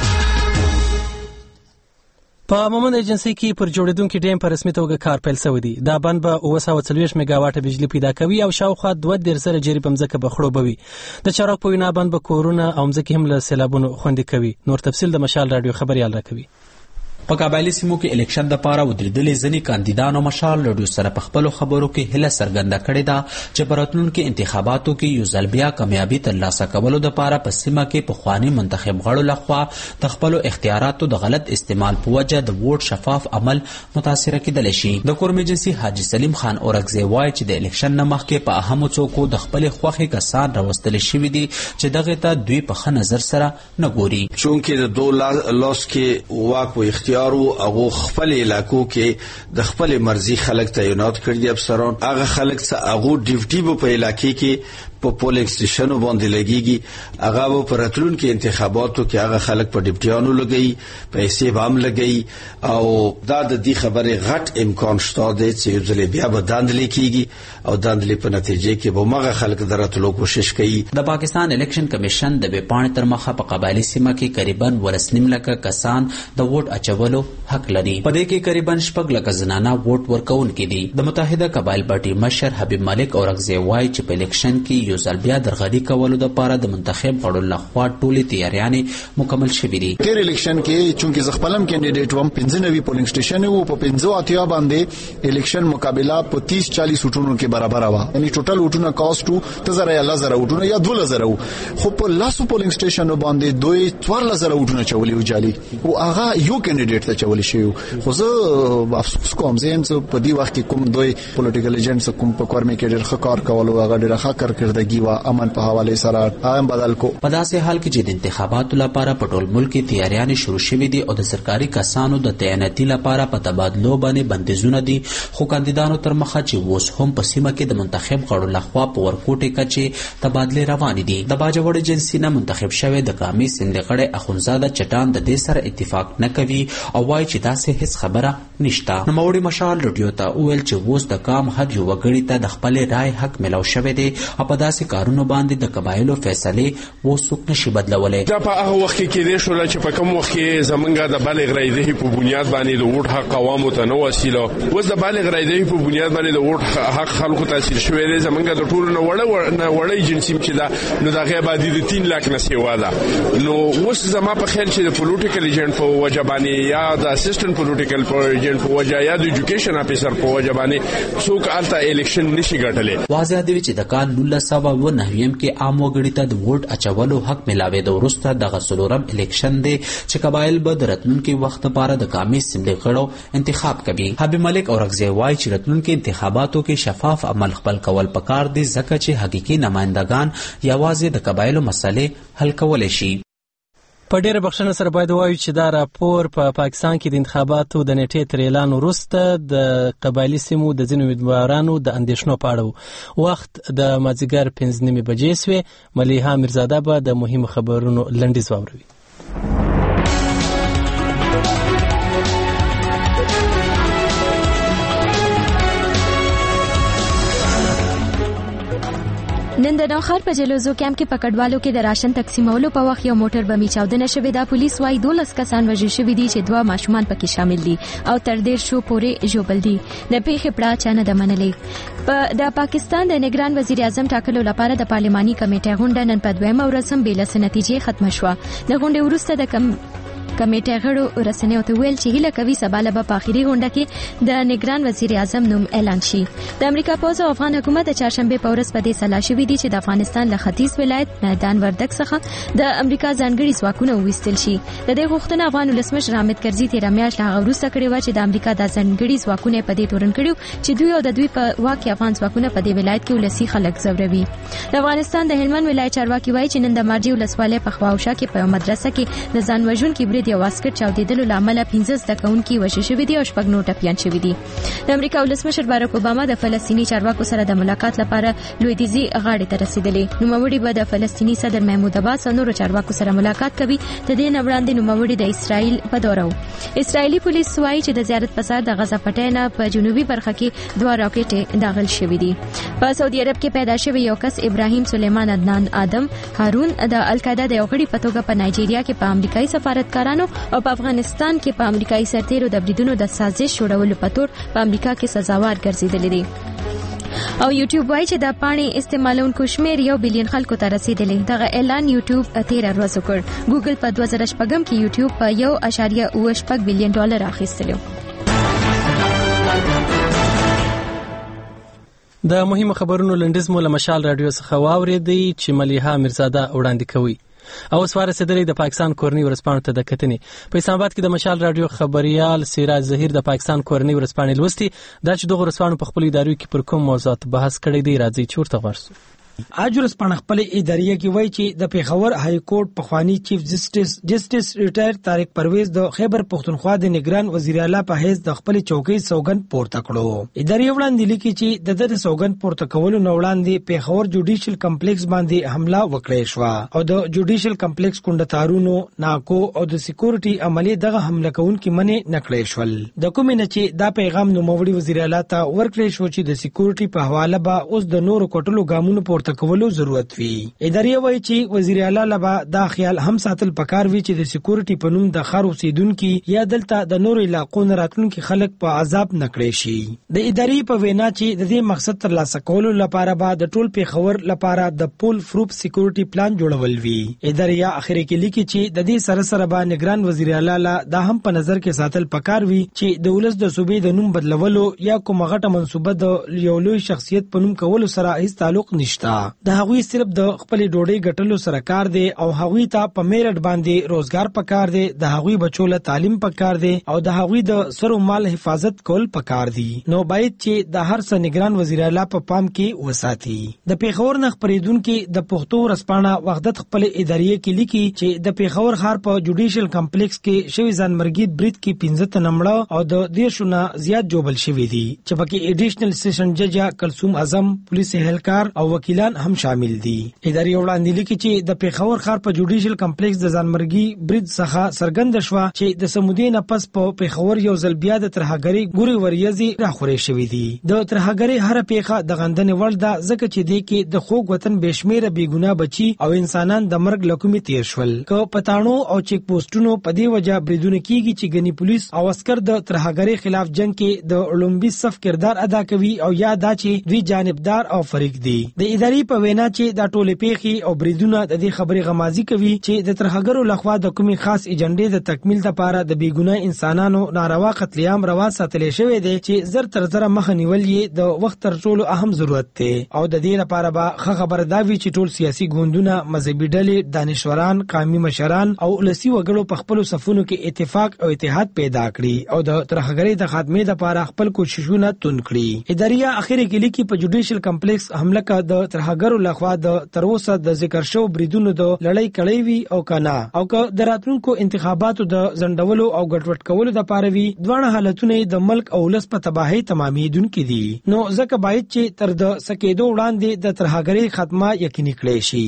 په مومند ایجنسۍ کې پر جوړېدونکي ډیم په رسمي توګه کار پیل شوی دی. دا بند به اوه سوه څلوېښت میګاواټه بجلي پیدا کوي او شاوخوا دوه دېرش زره جریبه مځکه به خړوبوي. د چارواکو په وینا بند به کورونه او مځکې هم له سیلابونو خوندي کوي. نور تفصیل د مشال راډیو خبریال راکوي. په قبایلي سیمو کې الیکشن دپاره ودرېدلي ځینې کاندیدانو مشال راډیو سره په خپلو خبرو کې هیله څرګنده کړې ده چې په راتلونکي انتخاباتو کې یو ځل بیا کامیابي ترلاسه کولو دپاره په سیمه کې پخواني منتخب غړو لخوا د خپلو اختیاراتو د غلط استعمال په وجه د ووټ شفاف عمل متاثره کېدلی شي. د کورم ایجنسي حاجي سلیم خان اورکزی وایي چې د الیکشن نه مخکې په اهمو څوکو د خپلې خوښې کسان راوستلی شوي دي چې دغې ته دوی په ښه نظر سره نه ګوري. چونکې د دو لاس کې واک و اختیار او خپل علاقو کې د خپل مرزي خلک تعینات کړي دي افسران. هغه خلک څه هغه ډیوټي په علاقې کې په پولینګ سټیشنو باندې لګيږي، هغه په راتلونکي انتخاباتو کې هغه خلک په ډیپټیانو لګي، پیسې به هم لګي او دا د دې خبرې غټ امکان شته دی چې یو ځل بیا به داندلې کیږي او داندلې په نتیجه کې به مغه خلک دراتلو کوشش کوي. د پاکستان الیکشن کمیشن د بې پاڼې تر مخه په قبایلي سیمه کې قریبا ولسنیم لکه کسان د ووټ اچولو حق لري. په دې کې قریبا شپږ لکه زنانه ووټ ورکوونکي دي. د متحده قبایل پارټي مشر حبیب ملک اورکزی وایي چې په الیکشن کې یو ځل بیا درغلي کولو دپاره د منتخب غړو لخوا ټولې تیاریانې مکمل شوې دي. تیر الیکشن کې چونکې زه خپل هم کینډیډیټ وم، پنځه نوي پولینګ سټیشن وو، په پنځو اتیا باندې الیکشن مقابله په تیس چالیس وټونو کې برابر و، یعنی ټوټل وټونه کاست وو ته زره یا لزره وټونه یا دوه لزره وو، خو په لاسو پولینګ سټیشن باندې دوی څوار لزره وټونه چولي و جالي او هغه یو کینډیډیټ ته چولي شي. خو زه افسوس کوم زه هم په دې وخت کې کوم دوی پولیټیکل ایجنټس کوم په کورمه کې ډېر ښه کار کول او هغه ډېر ښه کار کړی سادگی و امن په حواله سره عام بدل کو. په داسې حال کې چې د انتخاباتو لپاره په ټول ملک کې تیاریانې شروع شوې دي او د سرکاري کسانو د تعیناتي لپاره په تبادلو باندې بندیزونه دي، خو کاندیدانو تر مخه چې اوس هم په سیمه کې د منتخب غړو لخوا په ورکوټې کچې تبادلې روانې دي. د باجوړ ایجنسي نه منتخب شوی د قامي سندغړی اخونزاده چټان د دې سره اتفاق نه کوي او وایي چې داسې هیڅ خبره نشته. نوموړي مشال رادیو ته وویل چې اوس د قام هر یو وګړي ته د خپلې رای حق ملو شوی دی او په داسې کارونو باندې د قبایلو فیصلې اوس څوک نشي بدلولی. دا په هغه وخت کې کېدای شول چې په کوم وخت کې زمونږ د بالغ رایدهي په بنیاد باندې د ووټ حق عوامو ته نه وسیله، اوس د بالغ رایدهي په بنیاد باندې د ووټ حق خلکو ته حاصل شوی دی. زمونږ د ټولو نه وړه وړه ایجنسي چې دا نو د هغې آبادي د تین لاک نه سیوا ده. نو اوس زما په خیال چې د پولیټیکل ایجنټ په وجه باندې یا د اسسټنټ پولیټیکل ایجنټ په وجه یا د ایجوکیشن افیسر په وجه باندې څوک هلته الیکشن نشي ګټلی. واضح دی چې د کال نولس سوه اوه نویم کې عام وګړي ته د ووټ اچولو حق ملاوېده وروسته دغه څلورم الیکشن دی چې قبایل به د راتلونکي وخت لپاره د قامي اسمبلۍ غړو انتخاب کوي. حبیب ملک اورکزی وایي چې راتلونکي انتخاباتو کې شفاف عمل خپل کول پکار دي ځکه چې حقیقي نمائندگان یوازې د قبایلو مسلې حل کولی شي. په ډیره بخښنه سره باید ووایو چې دا راپور په پا پاکستان کې د انتخاباتو د نیټې تر اعلان وروسته د قبایلي سیمو د ځینو امیدوارانو د اندېښنو په اړه و. وخت د مازدیګر پنځه نیمې بجې سوې. ملیحه میرزاده به د مهمو خبرونو لنډیز واوروي. نن د نوخار په جلوزو کیمپ کې پکړوالو کې د راشن تقسیمولو په وخت یو موټر بمي چاودنه شوې ده. پولیس وايي دولس کسان وژل شوي دي چې دوه ماشومان پکې شامل دي او تر ډیر شو پورې ژوبل دي. د پیښې پړه چا نه ده منلې. په د پاکستان د نگران وزیر اعظم ټاکلو لپاره د پارلماني کمیټې غونډه نن په دویمه ورځ هم بې لاسه نتیجې ختمه شوه. د غونډې وروسته د کم کمیټې غړو رسنیو ته ویل چې هیله کوي سبا له په اخیری غونډه کې د نگران وزیر اعظم نوم اعلان شي. د امریکا پوځ او افغان حکومت د چهارشنبه په ورځ په دې سلا شوي دي چې د افغانستان له ختیځ ولایت میدان وردګ څخه د امریکا ځانګړي ځواکونه وویستل شي. د دې غوښتنه افغان ولسمشر حامد کرزي تیر میاشت هغه وروسته کړې و چې د امریکا د ځانګړي ځواکونه په دې تورن کړیو چې دوی او د دوی په واک افغان ځواکونه په دې ولایت کې ولسی خلک ځوروي. د افغانستان د هلمند ولایت چارواکي وایي چې نن د مارجی ولسوالۍ په خواوشا کې په مدرسه کې د ځان وژونکي برید یو عسکر چاودي دلو لامل پنځه زده کوونکي وژل شوي دي او شپږ نور ټپیان شوي دي. د امریکا ولسمشر باراک اوباما د فلسطیني چارواکو سره د ملاقات لپاره لویدیځي غاړې ته رسیدلی. نوموړي به د فلسطیني صدر محمود عباس او نورو چارواکو سره ملاقات کوي. د دې نه وړاندې نوموړي د اسرائیل په دوره و. اسرائیلي پولیس وایي چې د زیارت په سر د غزه پټۍ نه په جنوبي برخه کې دوه راکټ داخل شوي دي. په سعودي عرب کې پیدا شوی یو کس ابراهیم سلیمان عدنان آدم هارون د القاعده د یو غړي په توګه په نایجیریا کې په امریکایي سفارتکارانو او په افغانستان کې په امریکایي سرتیرو د بریدونو د سازش جوړولو په تور په امریکا کې سزاوار ګرځیدلی دی. او یوټیوب وایي چې د پاڼې استعمالونکو شمیر یو بلین خلکو ته رسیدلی. دغه اعلان یوټیوب تیر ورځ وکړ. ګوګل په دوه زره شپږم کې یوټیوب په یو اشاریه اوه شپږ بلین ډالر اخیستلی. د مهمو خبرونو لنډیز مو له مشال رادیو څخه واورېدی چې ملیحه میرزاده وړاندې کوي. او اوس ورسېدلی د پاکستان کورنۍ ورځپاڼو ته د کتنې. په اسلام آباد کې د مشال رادیو خبريال سراج ظهیر د پاکستان کورنۍ ورځپاڼې لوستي. دا چې دغه ورځپاڼو په خپل ادارو کې پر کوم موضوعات بحث کړی دی راځي چې ورته ورسو. اجرس پن خپل اداريه کې وایي چې د پیښور های کورټ پخوانی چیف جسټس جسټس ریټایر طارق پرویز د خیبر پختونخوا د نگران وزیر اعلی په حیث د خپل چوکۍ سوګند پورته کړو. اداري وړاندې لیکي چې د د سوګند پورته کولو نو وړاندې پیښور جوډیشل کمپلیکس باندې حمله وکړې شو او د جوډیشل کمپلیکس کونډتارونو ناکو او د سکیورټي عملی دغه حمله کوونکې منې نکړې شول. د کومې نه چې دا پیغام نو موري وزیر اعلی ته ورکړې شو چې د سکیورټي په حواله به اوس د نورو کوټلو ګامونو پورته کولو ضرورت وي. اداري وایي چې وزیر اعلی لبا دا خیال هم ساتل پکار وی چې د سکیورټي په نوم د خار اوسیدونکو یا دلته د نورو علاقو نه راتلونکو خلک په عذاب نکړي شي. د اداري په وینا چې د دې مقصد تر لاسه کولو لپاره به د ټول پیښور لپاره د پول فروپ سکیورټي پلان جوړول وی. اداري اخر کې لیکي چې د دې سره سره به نگران وزیر اعلی دا هم په نظر کې ساتل پکار وی چې د ولس د صوبې د نوم بدلولو یا کومه غټه منسوبه د یو لوی شخصیت په نوم کولو سره هیڅ تعلق نشته. د هغوی صرف د خپل ډوډۍ ګټلو سره کار دی او هغوی ته په میرټ باندې روزګار پکار دی، د هغوی بچو له تعلیم پکار دی او د هغوی د سر او مال حفاظت کول پکار دی. نو باید چې د هر څه نگران وزیر اعلی په پام کې وساتي. د پیښور نه خبرېدونکو د پښتو ورځپاڼه وحدت خپل ادارې کې لیکي چې د پیښور ښار په جوډیشل کمپلیکس کې شوی ځانمرګي برید کې پنځه تنه مړه او د دیرشو نه زیات جوبل شوي دي چې پکې ایډیشنل سیشن جج کلثوم اعظم، پولیس اهلکار او وکیلان هم شامل دي. ادارې وړاندې لیکي چې د پیښور ښار په جوډیشل کمپلیکس د ځانمرګي برید څخه څرګنده شوه چې د سمودي نه پس په پیښور یو ځل بیا د ترهګرۍ ګوري وریځي راخورې شوي دي. د ترهګرۍ هر پیښه د غندنې وړ ده ځکه چې دی کې د خوږ وطن بېشمیره بېګناه بچي او انسانان د مرګ له کومې تیر شول. که په تاڼو او چیک پوسټونو په دې وجه بریدونه کیږي چې ګنې پولیس او عسکر د ترهګرۍ خلاف جنگ کې د لومړي صف کردار ادا کوي او یا دا چې دوی جانبدار او فریق دي. د ادارې په وینا چې دا ټولې پیښې او بریدونه د دې خبرې غمازي کوي چې د ترهګرو لخوا د کومې خاص ایجنډې د تکمیل لپاره د بېګناه انسانانو ناروا قتل عام روا ساتلی شوی دی چې زر تر زره مخه نیول یې د وخت تر ټولو اهم ضرورت دی. او د دې لپاره به ښه خبره دا وي چې ټول سیاسي ګوندونه، مذهبي ډلې، دانشوران، قومي مشران او ولسي وګړو په خپلو صفونو کې اتفاق او اتحاد پیدا کړي او د ترهګرۍ د خاتمې لپاره خپل کوششونه توند کړي. ادارې اخر کې لیکي په جوډیشل کمپلیکس حمله کا د ترهګرو لخوا د تر اوسه د ذکر شو بریدونو د لړۍ کړې وي او کنه او که د راتلونکو انتخاباتو د ځنډولو او ګډوډ کولو لپاره وي، دواړه حالتونه د ملک او ولس په تباہي تمامېدونکي دي. نو ځکه باید چې تر د سکیدو وړاندې د ترهګرۍ خاتمه یقیني کړی شي.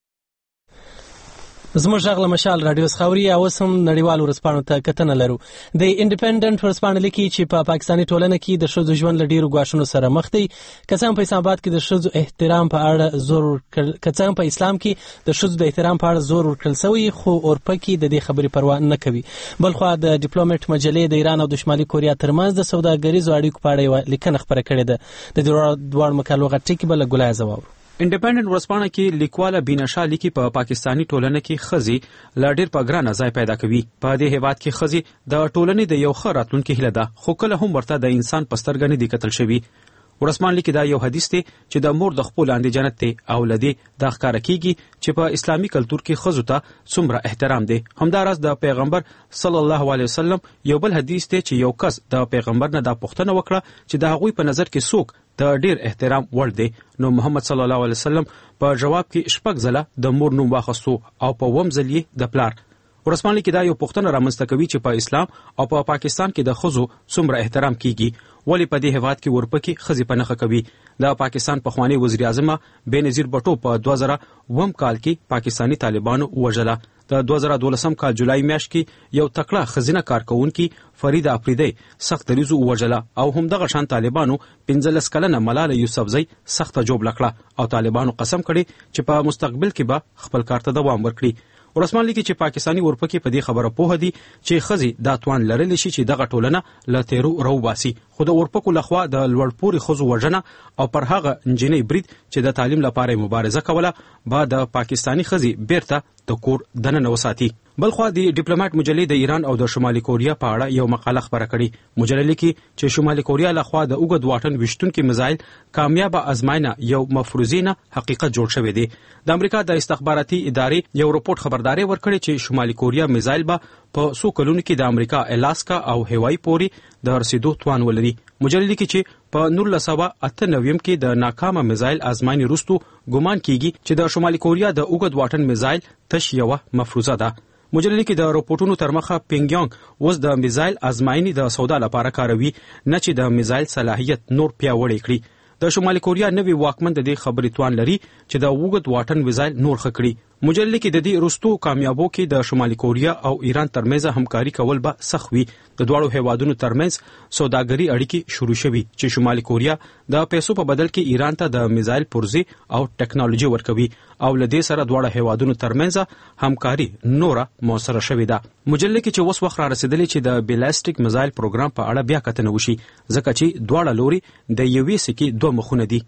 زموږ غږ له مشال راډیو څخه اوري او اوس هم نړیوالو ورځپاڼو ته کتنه لرو. د انډیپینډنټ ورځپاڼه لیکي چې په پاکستاني ټولنه کې د ښځو ژوند له ډېرو ګواښونو سره مخ دی. که څه هم په اسلام آباد کې د ښځو احترام په اړه زور ورکړل که څه هم په اسلام کې د ښځو د احترام په اړه زور ورکړل شوی، خو اورپکي د دې خبرې پروا نه کوي. بلخوا د ډیپلوماټ مجلې د ایران او د شمالي کوریا ترمنځ د سوداګریزو اړیکو په اړه یوه لیکنه خپره کړې ده. د دې دواړو مقالو غټ ټکي به له ګلایه زه واورو. انډیپندنت ورځپاڼه کې لیکواله بینشا لیکي په پا پاکستاني ټولنه کې ښځې لا ډېر په ګرانه ځای پیدا کوي. په دې هیواد کې ښځې د ټولنې د یو ښه راتلونکي هیله ده، خو کله هم ورته د انسان په سترګه نه دي کتل شوي. ورځپاڼه لیکي دا یو حدیث دی چې د مور د خپو لاندې جنت دی او له دې دا ښکاره کیږي چې په اسلامي کلتور کې ښځو ته څومره احترام دی. همداراز د پیغمبر صلی الله علیه وسلم یو بل حدیث دی چې یو کس د پیغمبر نه دا پوښتنه وکړه چې د هغوی په نظر کې څوک د ډیر احترام وړ دی، نو محمد صلی الله علیه وسلم په جواب کې شپږ ځله د مور نوم واخیستو او په اووم ځل یې د پلار. ورځپاڼه کې دا یو پوښتنه رامنځته کوي چې په اسلام او په پاکستان کې د ښځو څومره احترام کیږي، ولې په دې هیواد کې ورپکې ښځې په نښه کوي. د پاکستان پخوانی وزیر اعظم بېنظیر بټو په دوه زره اووم کال کې پاکستاني طالبانو وژله. د دوه زره دولسم کال جولای میاشت کې یو تکړه ښځینه کارکوونکي فرید افریدی سخت دریزو وژله او همدغه شان طالبانو پنځلس کلنه ملاله یوسفزۍ سخته جوړه کړه او طالبانو قسم کړی چې په مستقبل کې به خپل کار ته دوام ورکړي. ورځپاڼه لیکي چې پاکستاني ورپکې په دې خبره پوه دي چې ښځې دا توان لرلی شي چې دغه ټولنه له تیرو راوباسي، خو د ورپکو لخوا د لوړپوړي ښځو وژنه او پر هغه نجلۍ برید چې د تعلیم لپاره مبارزه کوله به د پاکستاني ښځې بیرته د کور دننه وساتي. بلخوا د ډیپلوماټ مجلې د ایران او د شمالي کوریا په اړه یو مقاله خپره کړې. مجله لیکي چې شمالي کوریا لخوا د اوږد واټن ویشتونکي میزایل کامیابه ازمایښت یو مفروضې نه حقیقت جوړ شوی دی. د امریکا د استخباراتي ادارې یو رپورټ خبرداري ورکړې چې شمالي کوریا میزایل به په څو کلونو کې د امریکا الاسکا او هوایي پورې د رسیدو توان ولري. مجله لیکي چې په نولس سوه اته نوي کې د ناکامه میزایل ازمایښت وروسته ګمان کیږي چې د شمالي کوریا د اوږد واټن میزایل تش یوه مفروضه ده. مجله لیکي د رپورټونو تر مخه پینګیانګ اوس د میزایل ازمایښت د سودا لپاره کاروي، نه چې د میزایل صلاحیت نور پیاوړی کړي. د شمالي کوریا نوی واکمن د دې خبرې توان لري چې د اوږد واټن میزایل نور ښه کړي. مجله کې د دې وروستو کامیابو کې د شمالي کوریا او ایران ترمنځ همکاري کول به سخت وي. د دواړو هیوادونو ترمنځ سوداګري اړیکې شروع شوي چې شمالي کوریا د پیسو په بدل کې ایران ته د میزایل پرزې او ټکنالوژي ورکوي او له دې سره دواړه هیوادونو ترمنځ همکاري نوره موثره شوې ده. مجله کې چې اوس وخت را رسېدلی چې د بیلاسټیک میزایل پروګرام په اړه بیا کتنه وشي، ځکه چې دواړه لوري د یوې سکې دوه مخونه دي.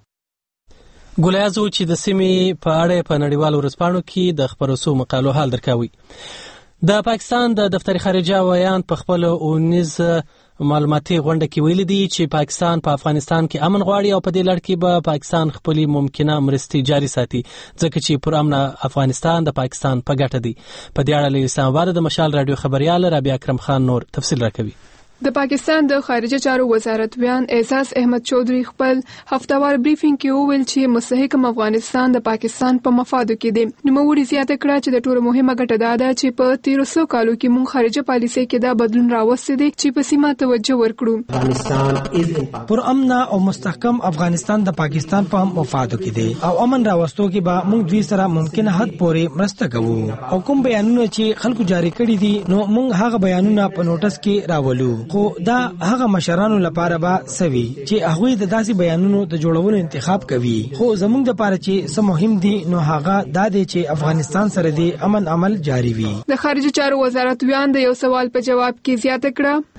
ګلایزو چې د سیمې په اړه په نړیوالو ورځپاڼو کې د خپرو سو مقالو حال درکوي. د پاکستان د دفتر خارجه ویان په خپل اونیز معلوماتي غونډه کې ویلي دي چې پاکستان په پا افغانستان کې امن غواړي او په دې لړ کې به پاکستان خپل ممکنه مرستې جاري ساتي ځکه چې پر امن افغانستان د پاکستان په ګټه دی. په دې اړه له اسلام آباد د مشال رادیو خبريال رابعه اکرم خان نور تفصیل راکوي. د پاکستان د خارجه چارو وزارت ویان اعزاز احمد چودھری خپل هفتوار بریفینګ کې وویل چې مستحکم افغانستان د پاکستان په مفادو کې دی. نو موږ زیاته کړه چې د ټولو مهمه ګټه دا ده چې په تیر څو کالو کې موږ خارجه پالیسي کې دا بدلون راوستي دي چې په سیمه توجه ورکړو. پر امن او مستحکم افغانستان د پاکستان په مفادو کې دی او امن راوستو کې به موږ دوی سره ممکن حد پورې مرسته کوو. او کوم بیانونه چې خلکو جاری کړي دي نو موږ هغه بیانونه په نوټس کې راولو. خو دا هغه مشرانو لپاره به سوي چې هغه د داسې بیانونو د جوړولو انتخاب کوي. خو زموږ لپاره چې څه مهم دي نو هغه دا دی چې افغانستان سره د امن عمل جاری وي. د خارجه چارو وزارت ویان د یو سوال په جواب کې زیاته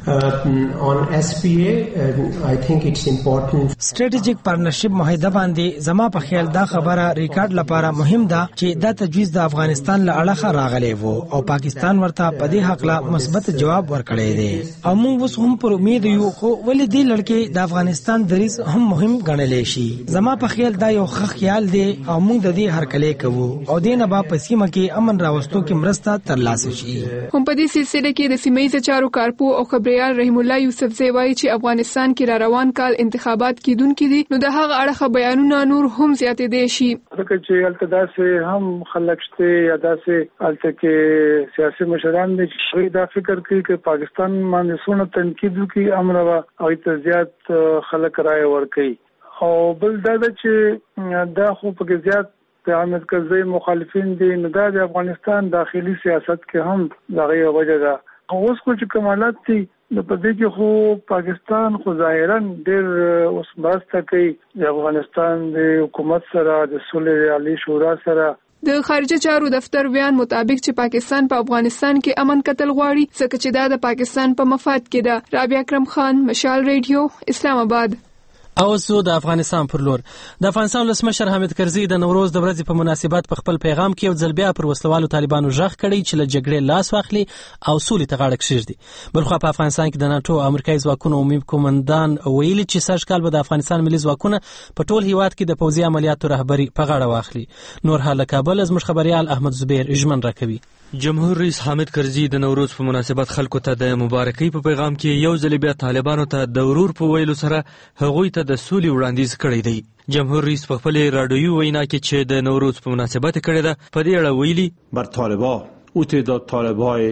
کړه on S P A I think it's important strategic partnership معاهده باندې زما په خیال دا خبره ریکارډ لپاره مهم ده چې دا تجویز د افغانستان له اړخه راغلی وو او پاکستان ورته په دې حق لا مثبت جواب ورکړی دی. او موږ اوس هم پر امید یو خو ولې دې لړکې د افغانستان دریز هم مهم ګڼل شي. زما په خیال دا یو ښه خیال دی او موږ د دې هرکلی کوو او دې نه به په سیمه کې امن راوستو کې مرسته ترلاسه شي. هم په دې سلسله کې د سیمه چارو کارپو او خبريال رحیم الله یوسف زی وایي چې افغانستان کې را روان کال انتخابات کیدونکي دي نو د هغه اړخه بیانونه نور هم زیاتې دي شي. لکه چې التدا سه هم خلک شته یا داسې الته کې سیاسي مشران دي چې دا فکر کوي چې پاکستان باندې سونه تنقید کی امر وا او زیات خلک رائے ورکي. او بل دا چې دا خو په زیات په احمد کرزي مخالفین دي نو دا د افغانستان داخلي سیاست کې هم دغه وجه ده. اوس کو چې کمالات دي نو په دې کې خو پاکستان خو ظاهرا ډېر اوس مرسته کوي د افغانستان د حکومت سره د صلح عالی شورا سره. د خارجه چارو دفتر بیان مطابق چې پاکستان په افغانستان کې امن قتل غواړي ځکه چې دا د پاکستان په مفاد کې ده. رابعه اکرم خان مشال ریډیو اسلام آباد. او سو د افغانستان پر لور د افغانستان ولسمشر حامد کرزي د نوروز د ورځې په مناسبت په خپل پیغام کې یو ځل بیا پر وسلوالو طالبانو ژغ کړی چې له جګړې لاس واخلي او سولې ته غاړه کېږدي. بلخو په افغانستان کې د ناتو او امریکایي ځواکونو عمومي قومندان ویلي چې سږ کال به د افغانستان ملي ځواکونه په ټول هیواد کې د پوځي عملیاتو رهبري په غاړه واخلي. نور حال کابل زموږ خبريال احمد زبیر اجمن راکوي. جمهور رئیس حامد کرزي د نوروز په مناسبت خلکو ته د مبارکۍ په پیغام کې یو ځل بیا طالبانو ته د ورور په ویلو سره هغوی ته د سولې وړاندیز کړی دی. جمهور رئیس په خپل رادیویي وینا کې چې د نوروز په مناسبت کړی ده په دې اړه ویلي بر طالبا او تعداد طالبای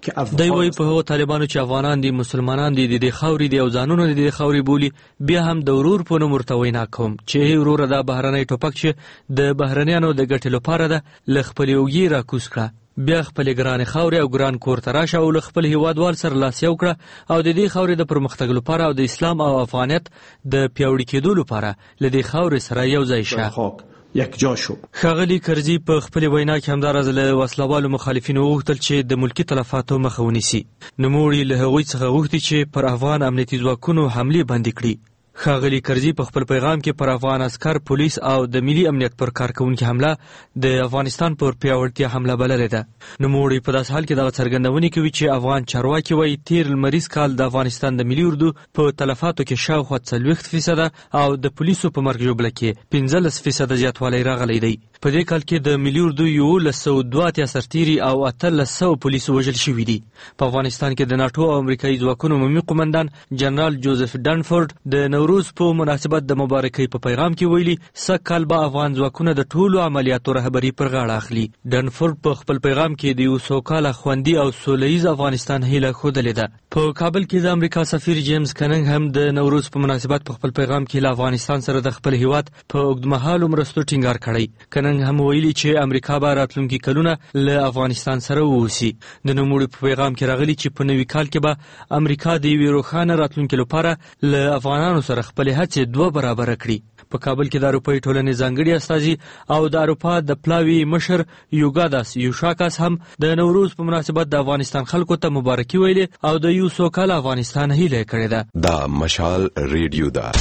دی وی په هغو طالبانو چې افغانان دي مسلمانان دي د دې خاورې دي او ځانونه د دې خاورې بولي بیا هم د ورور په نوم ورته وینا کوم چې وروره دا بهرنی ټوپک چې د بهرنیانو د ګټې لپاره ده له خپلې اوږې راکوز کړه بیا خپل ګران خاورې او ګران کور ته راشه او خپل هیوادوال سره لاس یو کړه او د دې خاورې د پرمختګ لپاره او د اسلام او افغانیت د پیاوړي کېدو لپاره له دې خاورې سره یو ځای شه. یکجا شو. ښاغلي کرزي په خپل وینا کې همداراز له وسلوالو مخالفینو وغوښتل چې د ملکي تلفاتو مخه ونیسي. نوموړي له هغوی څخه غوښتي چې پر افغان امنیتي ځواکونو حملې بندې کړي. ښاغلي کرزي په خپل پیغام کې پر افغان عسکر پولیس او د ملي امنیت پر کارکونکو حمله د افغانستان پر پیاوړتیا حمله بللې ده. نوموړي په داسې حال کې دغه څرګندونې کوي چې افغان چارواکي وایي تیر لمریز کال د افغانستان د ملي اردو په تلفاتو کې شاوخوا څلوېښت فیصده او د پولیسو په مرګ ژوبله کې پنځلس فیصده زیاتوالی راغلی دی. په دې کال کې د ملي اردو یولس سوه دوه اتیا سرتیري او اتلس سوه پولیس وژل شوي دي. په افغانستان کې د ناټو او امریکایي ځواکونو عمومي قومندان جنرال جوزف ډنفورد د نوروز په مناسبت د مبارکۍ په پیغام کې ویلي سږ کال به افغان ځواکونه د ټولو عملیاتو رهبري پر غاړه اخلي. ډنفورد په خپل پیغام کې د یو سوکاله خوندي او سوله ییز افغانستان هیله ښودلې ده. په کابل کې د امریکا سفیر جیمز کننګ هم د نوروز په مناسبت په خپل پیغام کې له افغانستان سره د خپل هیواد په اوږدمهالو مرستو ټینګار کړی. کننګ هم ویلي چې امریکا به راتلونکي کلونه له افغانستان سره واوسي. د نوموړي په پیغام کې راغلي چې په نوي کال کې به امریکا د یوې روښانه راتلونکي لپاره له افغانانو سره خپلې هڅې دوه برابره کړي. په کابل کې د اروپایي ټولنې ځانګړي استازي او د اروپا د پلاوي مشر یوګاداس یوشاکاس هم د نوروز په مناسبت د افغانستان خلکو ته مبارکي ویلې او د یو سوکاله افغانستان هیله کړې ده. دا مشال ریډیو ده.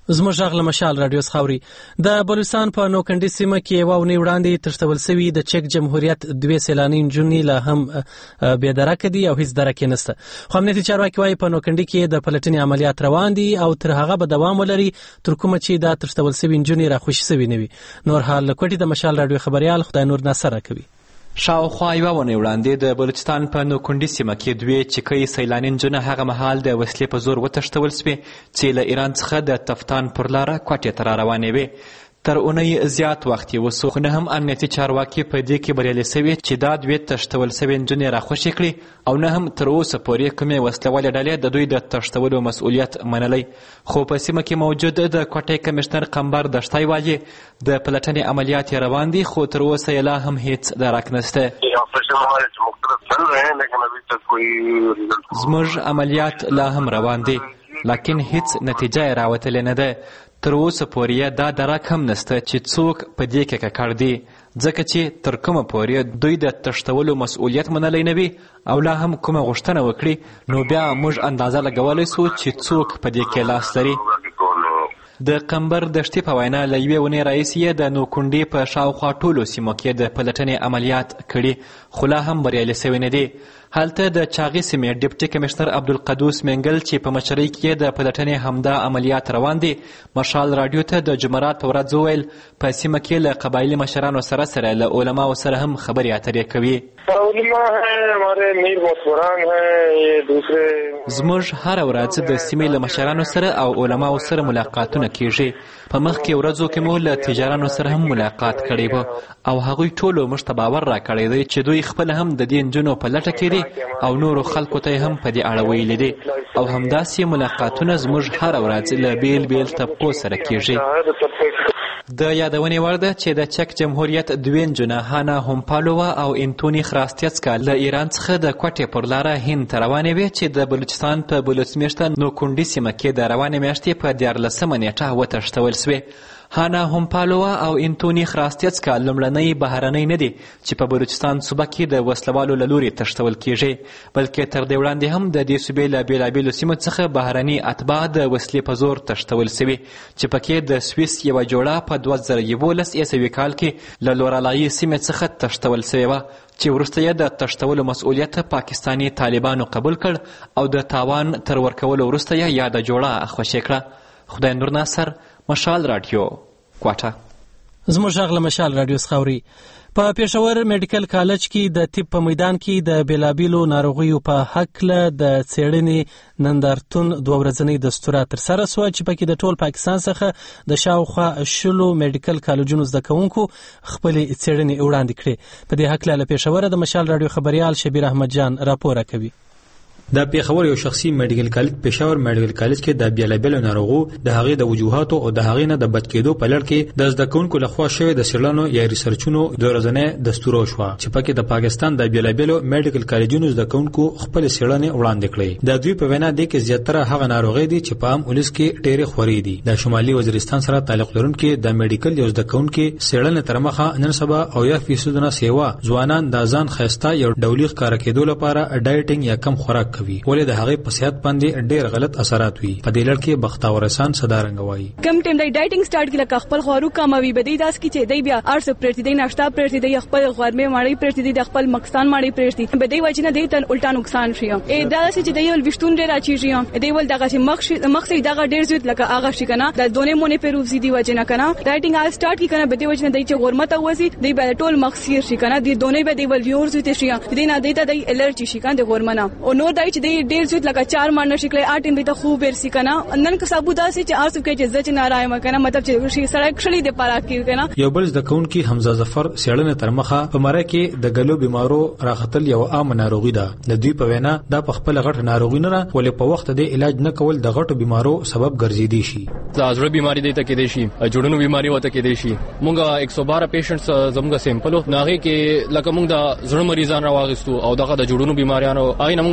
زموږ غږ له مشال رادیو خاوري د بلوچستان په نوکندي سیمه کې یو ونی وړاندې ترشتول سوي د چک جمهوریت دوه سیلانی جنونی له هم به درکه دي او هیڅ درکه نشته. خو امنیتي چارواکي وايي په نوکندي کې د پلټنې عملیات روان دي او تر هغه به دوام ولري تر کومه چې دا ترشتول سوي جنونی را خوشي سوي نوي. نور حال کوټي د مشال رادیو خبريال خدای نور ناصر کوي. شاوخوا یوه ونې وړاندې د بلوچستان په نوکندي سیمه کې دوې چیکۍ سیلاني نجونې هغه مهال د وسلې په زور وتښتول سوې چې له ایران څخه د تفتان پر لاره کوټې ته را روانې وې. تر اونۍ زیات وخت یې وسو خو نه هم امنیتي چارواکي په دې کې بریالي سوي چې دا دوې تښتول سوې نجونې راخوشي کړي او نه هم تر اوسه پورې کومې وسلوالې ډلې د دوی د تښتولو مسؤلیت منلی. خو په سیمه کې موجود د کوټې کمشنر قمبر دشتای وايي د پلټنې عملیات یې روان دي خو تر اوسه یې لا هم هیڅ درک نشته. زموږ عملیات لا هم روان دي لکن هیڅ نتیجه یې راوتلې نه ده. تر اوسه پورې دا درک هم نشته چې څوک په دې کې ککړ دي ځکه چې تر کومه پورې دوی د تښتولو مسؤلیت منلی نه وي او لا هم کومه غوښتنه وکړي نو بیا موږ اندازه لګولی سو چې څوک په دې کې لاس لري. د قمبر دشتي په وینا له یوې ونې راهیسې یې د نوکندي په شاوخوا ټولو سیمو کې د پلټنې عملیات کړي خو لا هم بریالي سوي نه دي. هلته د چاغي سیمې ډیپټي کمشنر عبدالقدوس منګل چې په مشرۍ کې د پلټنې همدا عملیات روان دي مشال رادیو ته د جمعرات په ورځ وویل په سیمه کې له قبایلي مشرانو سره سره له علماو سره هم خبرې اترې کوي. زموږ هره ورځ د سیمې له مشرانو سره او علماو سره ملاقاتونه کیږي. په مخکې ورځو کې مو له تجارانو سره هم ملاقات کړی و او هغوی ټولو موږ ته باور راکړی دی چې دوی خپل هم د دې نجونو په لټه کې دي او نورو خلکو ته هم په دې اړه ویلي دي او همداسې ملاقاتونه زموږ هره ورځ له بیل بیل طبقو سره کیږي. د یادونې وړ ده چې د چک جمهوریت دوې نجونې هانا هومپالووا او انتوني خراستیڅکا له ایران څخه د کوټې پر لاره هند ته روانې وې چې د بلوچستان په بلوڅ میاشته نوکندي سیمه کې د روانې میاشتې په دیارلسمه نیټه وتښتول سوې. هانا هومپالووا او انتوني خراستیڅکا لومړنۍ بهرنۍ نه دي چې په بلوچستان صوبه کې د وسلوالو له لوري تښتول کیږي بلکې تر دې وړاندې هم د دې صوبې له بېلابېلو سیمو څخه بهرني اتباع د وسلې په زور تښتول سوي چې پکې د سویس یوه جوړه په دوه زره یولس عیسوي کال کې له لورالایي سیمې څخه تښتول سوې وه چې وروسته یې د تښتولو مسؤلیت پاکستاني طالبانو قبول کړ او د تاوان تر ورکولو وروسته یې یاده جوړه خوشې کړه. خدای نور ناصر مشال رادیو کوټه. زموږ غږ له مشال رادیو خاوري. په پېښور میډیکل کالج کې د طب په میدان کې د بیلابیلو ناروغیو په هکله د څېړنې نندارتون دوه ورځنۍ دستوره ترسره سوه چې پکې د ټول پاکستان څخه د شاوخوا شلو میډیکل کالجونو زده کوونکو خپلې څېړنې وړاندې کړې. په دې هکله له پېښوره د مشال رادیو خبريال شبیر احمد جان راپور کوي. د پیښور یو شخصي میډیکل کالج پېښور میډیکل کالج کې د بیلابیلو ناروغو د هغې د وجوهاتو او د هغې نه د بچ کېدو په لړ کې د زده کوونکو لخوا شوې د څېړنو یا ریسرچونو دوه ورځنۍ دستوره وشوه چې پکې د پاکستان د بیلابیلو میډیکل کالجونو زده کوونکو خپلې څېړنې وړاندې کړې. د دوی په وینا دې کې زیاتره هغه ناروغۍ دي چې په عام ولس کې ډېرې خورې دي. د شمالي وزیرستان سره تعلق لرونکي د میډیکل یو زده کوونکي څېړنې تر مخه نن سبا او یا فیصد نه سیوا ځوانان د ځان ښایسته یو ډولي ښکاره کېدو لپاره ډایټینګ یا کم خوراک کوي ولې د هغې په صحت باندې ډېر غلط اثرات وي. په دې لړ کې بختاور احسان صدارنګ وایي کم ټیم د ډایټینګ سٹارټ کې لکه خپل خواړو کموي بدی داس کې چې دی بیا ارس پرېږدي دی ناشته پرېږدي دی خپل غرمې ماړی پرېږدي دی خپل مکستان ماړی پرېږدي بدی وجه نه دی تل الټا نقصان شي ای دا چې دی ول وشتون ډېر اچیږي دی ول دغه چې مخ مخسي دغه ډېر زیات لکه هغه شي کنه د دونه مونې په روزي دی وجه نه کنه ډایټینګ آل سٹارټ کې کنه بدی وجه نه دی چې غرمته وځي دی به ټول مخسیر شي کنه دی دونه به دی ول ویور زیات شي دی نه دی ته دی الرجی شي کنه د غرمنه او نور دی چې دی ډېر زیات لکه چار مانه شکل اټین به ته خوب ورسی کنه نن که سبو داسې چې ارسو کې چې ځچ نه رایم کنه مطلب چې شي سړی خلی دی پاره کې کنه. یو بل د کون کې حمزه ظفر څېړنه تر مخه په مره کې د ګلو بیمارو راختل یو عام ناروغي ده. د دوی په وینا دا په خپل غټ ناروغي نه ولې په وخت د علاج نه کول د غټو بیمارو سبب ګرځیدي شي. د زړه بیماری دی ته کې دی شي جوړونو بیماری وته کې دی شي. مونږه ایک سو بارہ پیشنټس زموږه سیمپل ناغه کې لکه مونږ د زړه مریضان راوغستو او دغه د جوړونو بیماریانو آی نه مونږ ته پوسونه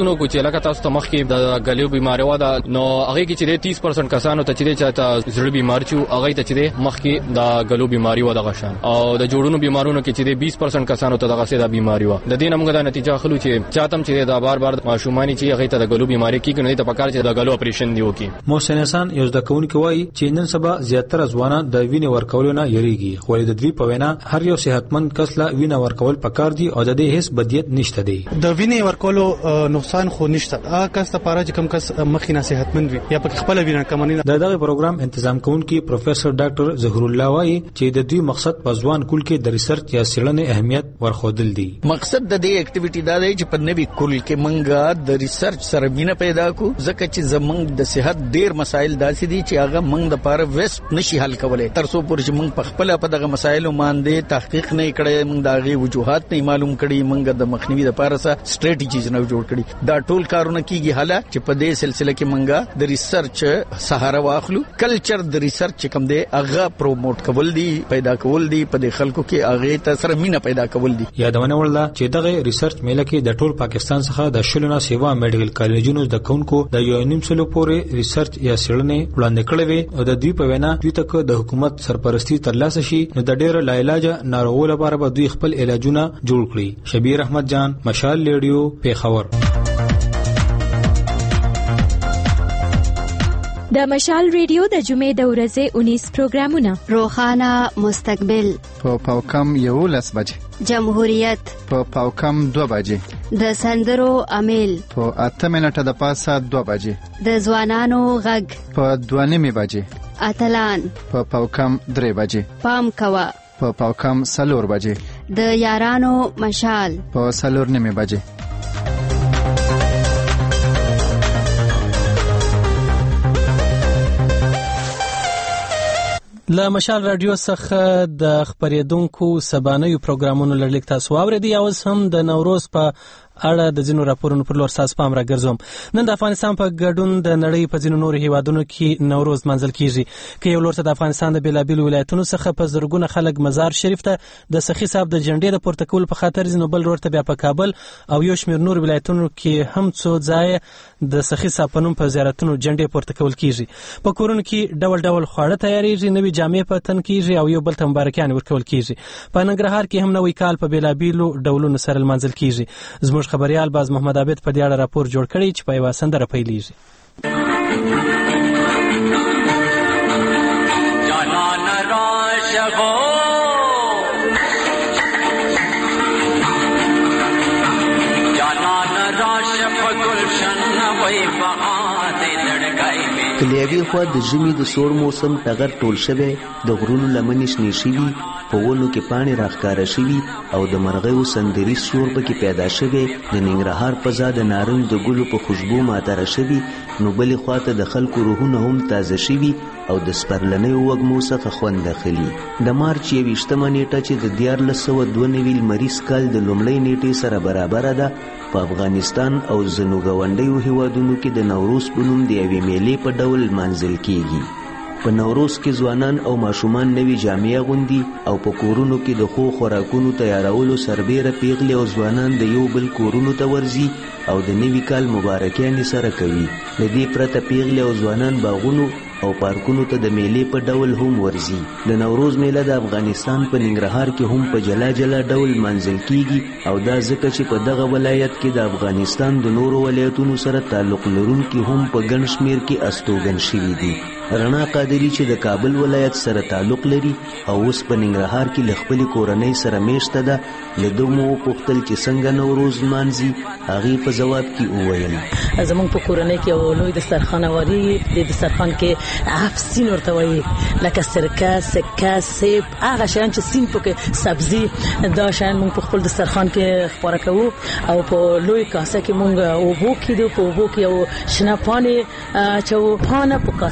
معلوماتونو کو چې لکه تاسو ته مخکې د غلیو بیماری و دا نو هغه کې چې تیس پرسنټ کسانو ته چې چاته زړه بیمار چو هغه ته چې مخکې د غلو بیماری و دغه شان او د جوړونو بیمارونو کې چې بیس پرسنټ کسانو ته دغه سي د بیماری و د دې نمګه د نتیجه خلو چې چاتم چې دا بار بار ماشومانی چې هغه ته د غلو بیماری کې نه ته پکار چې د غلو اپریشن دی وکي. محسن حسن یو د کون کې وایي چې نن سبا زیاتره ځوانان د وینې ورکولو نه یریږي خو د دوی په وینا هر یو صحتمند کس لا وینې ورکول پکار دي او د دې هیڅ بدیت نشته دی. د وینې ورکولو نقصان خو نشته. هغه کس ته پاره چې کم کس مخینه صحتمند وي یا په خپل وینې کمنه. د دغه پروګرام تنظیم کوونکی پروفیسور ډاکټر ظهور الله وایي چې د دوی مقصد په ځوان کول کې د ریسرچ یا څېړنې اهمیت ورخودل دي. مقصد د دې اکټیویټي دا دی چې په نوي کول کې منګه د ریسرچ سره مینه پیدا کو ځکه چې زمونږ د صحت ډیر مسایل داسې دي چې هغه موږ د پاره ویسټ نشي حل کولای تر څو پورې چې موږ په خپل په دغه مسایلو باندې تحقیق نه کړی موږ دغه وجوهات نه معلوم کړي موږ د مخنیوي لپاره سره سټریټیجیز نه جوړ کړي. دا ټول کارونه کیږي حاله چې په دې سلسله کې موږ د ریسرچ سهارا واخلو. کلچر د ریسرچ کوم دی هغه پروموټ کول دي پیدا کول دي په دې خلکو کې هغه ته سره مینه پیدا کول دي. یادونه ولدا چې دغه ریسرچ میله کې د ټول پاکستان څخه د شلونه سیوا میډیکل کالجونو د کونکو د یو نیم سلو پورې ریسرچ یا څېړنې وړاندې کړې وي او د دوی په وینا دوی ته د حکومت سرپرستی ترلاسه شي نو د ډېر لاعلاج ناروغو لپاره به دوی خپل علاجونه جوړ کړي. شبیر احمد جان، مشال ریډیو، پیښور. د مشال ریډیو د جمعې د ورځې انیس پروګرامونه: روخانه مستقبل په پاوکم یولس بجې، جمهوریت په پاوکم دو بجې، د سندرو امیل په اته منټه د پاسه دو بجې، د ځوانانو غږ په دوه نیمې بجې، اتلان په پاوکم درې بجې، پام کوا په پاوکم څلور بجې، د یارانو مشال په څلور نیمې بجې. له مشال رادیو څخه د خبرېدونکو سبانیو پروګرامونو لړلیک تاسو واورېدئ. اوس هم د نوروز په اړه د ځینو راپورونو پر لور تاسو پام راګرځوم. نن د افغانستان په ګډون د نړۍ په ځینو نورو هیوادونو کې نوروز منځل کیږي. که یو لور ته د افغانستان د بیلابیلو ولایتونو څخه په زرګونه خلک مزار شریف ته د سخي صاحب د جنډې د پورته کولو په خاطر ځینو، بل لور ته بیا په کابل او یو شمېر نور ولایتونو کې هم څو ځای د سخي صاحب په نوم په زیارتونو جنډې پورته کول کیږي. په کورونو کې ډول ډول خواړه تیاریږي، نوي جامې په تن کیږي او یو بل ته مبارکیان ورکول کیږي. په ننګرهار کې هم نوی کال په بیلابیلو ډولونو سره لمانځل کیږي. زموږ خبريال باز محمد عابد په دې اړه راپور جوړ کړی چې په یوه سندره پیلېږي. کلیوي خوا د ژمي د سوړ موسم ټغر ټول شوی، د غرونو لمنې شنې شوي، په ونو کې پاڼې راښکاره شوي او د مرغیو سندري شور پکې پیدا شوی. د ننګرهار فضا د نارنج د ګلو په خوشبو معطره شوي، نو بلې خواته د خلکو روحونه هم تازه شوي او د سپرلنیو وږمو څخه خوند اخلي. د مارچ یویشتمه نیټه چې د دیارلس سوه دوه نوي لمریز کال د لومړۍ نیټې سره برابره ده، په افغانستان او ځینو ګاونډیو هیوادونو کې د نوروز په نوم د یوې میلې په ډول لمانځل کیږي. په نوروز کې ځوانان او ماشومان نوي جامې اغوندي او په کورونو کې د ښو خوراکونو تیارولو سربیره پیغلې او ځوانان د یو بل کورونو ته ورځي او د نوي کال مبارکیانې سره کوي. د دې پرته پیغلې او ځوانان باغونو او پارکونو ته د میلې په ډول هم ورځي. د نوروز میله د افغانستان په ننګرهار کې هم په جلا جلا ډول منځل کیږي او دا ځکه چې په دغه ولایت کې د افغانستان د نورو ولایتونو سره تعلق لرونکي هم په ګڼ شمېر کې استوګن شوي دي. رڼا قادری چې د کابل ولایت سره تعلق لري او اوس په ننګرهار کې له خپلې کورنۍ سره میشته ده، له ده مو وپوښتل چې څنګه نوروز لمانځي. هغې په ځواب کې وویل: زموږ په کورنۍ کې یو لوی دسترخوانواري، د دسترخوان کې هفت سین ورته وایي، لکه سرکه، سکه، سیب، هغه شیان چې سین پکې سبزي، دا شیان موږ په خپل دسترخوان کې خپاره کوو او په لوی کاسه کې موږ اوبو کېدو، په اوبو کې یو شنه پاڼې اچوو، پاڼه په کاسه کې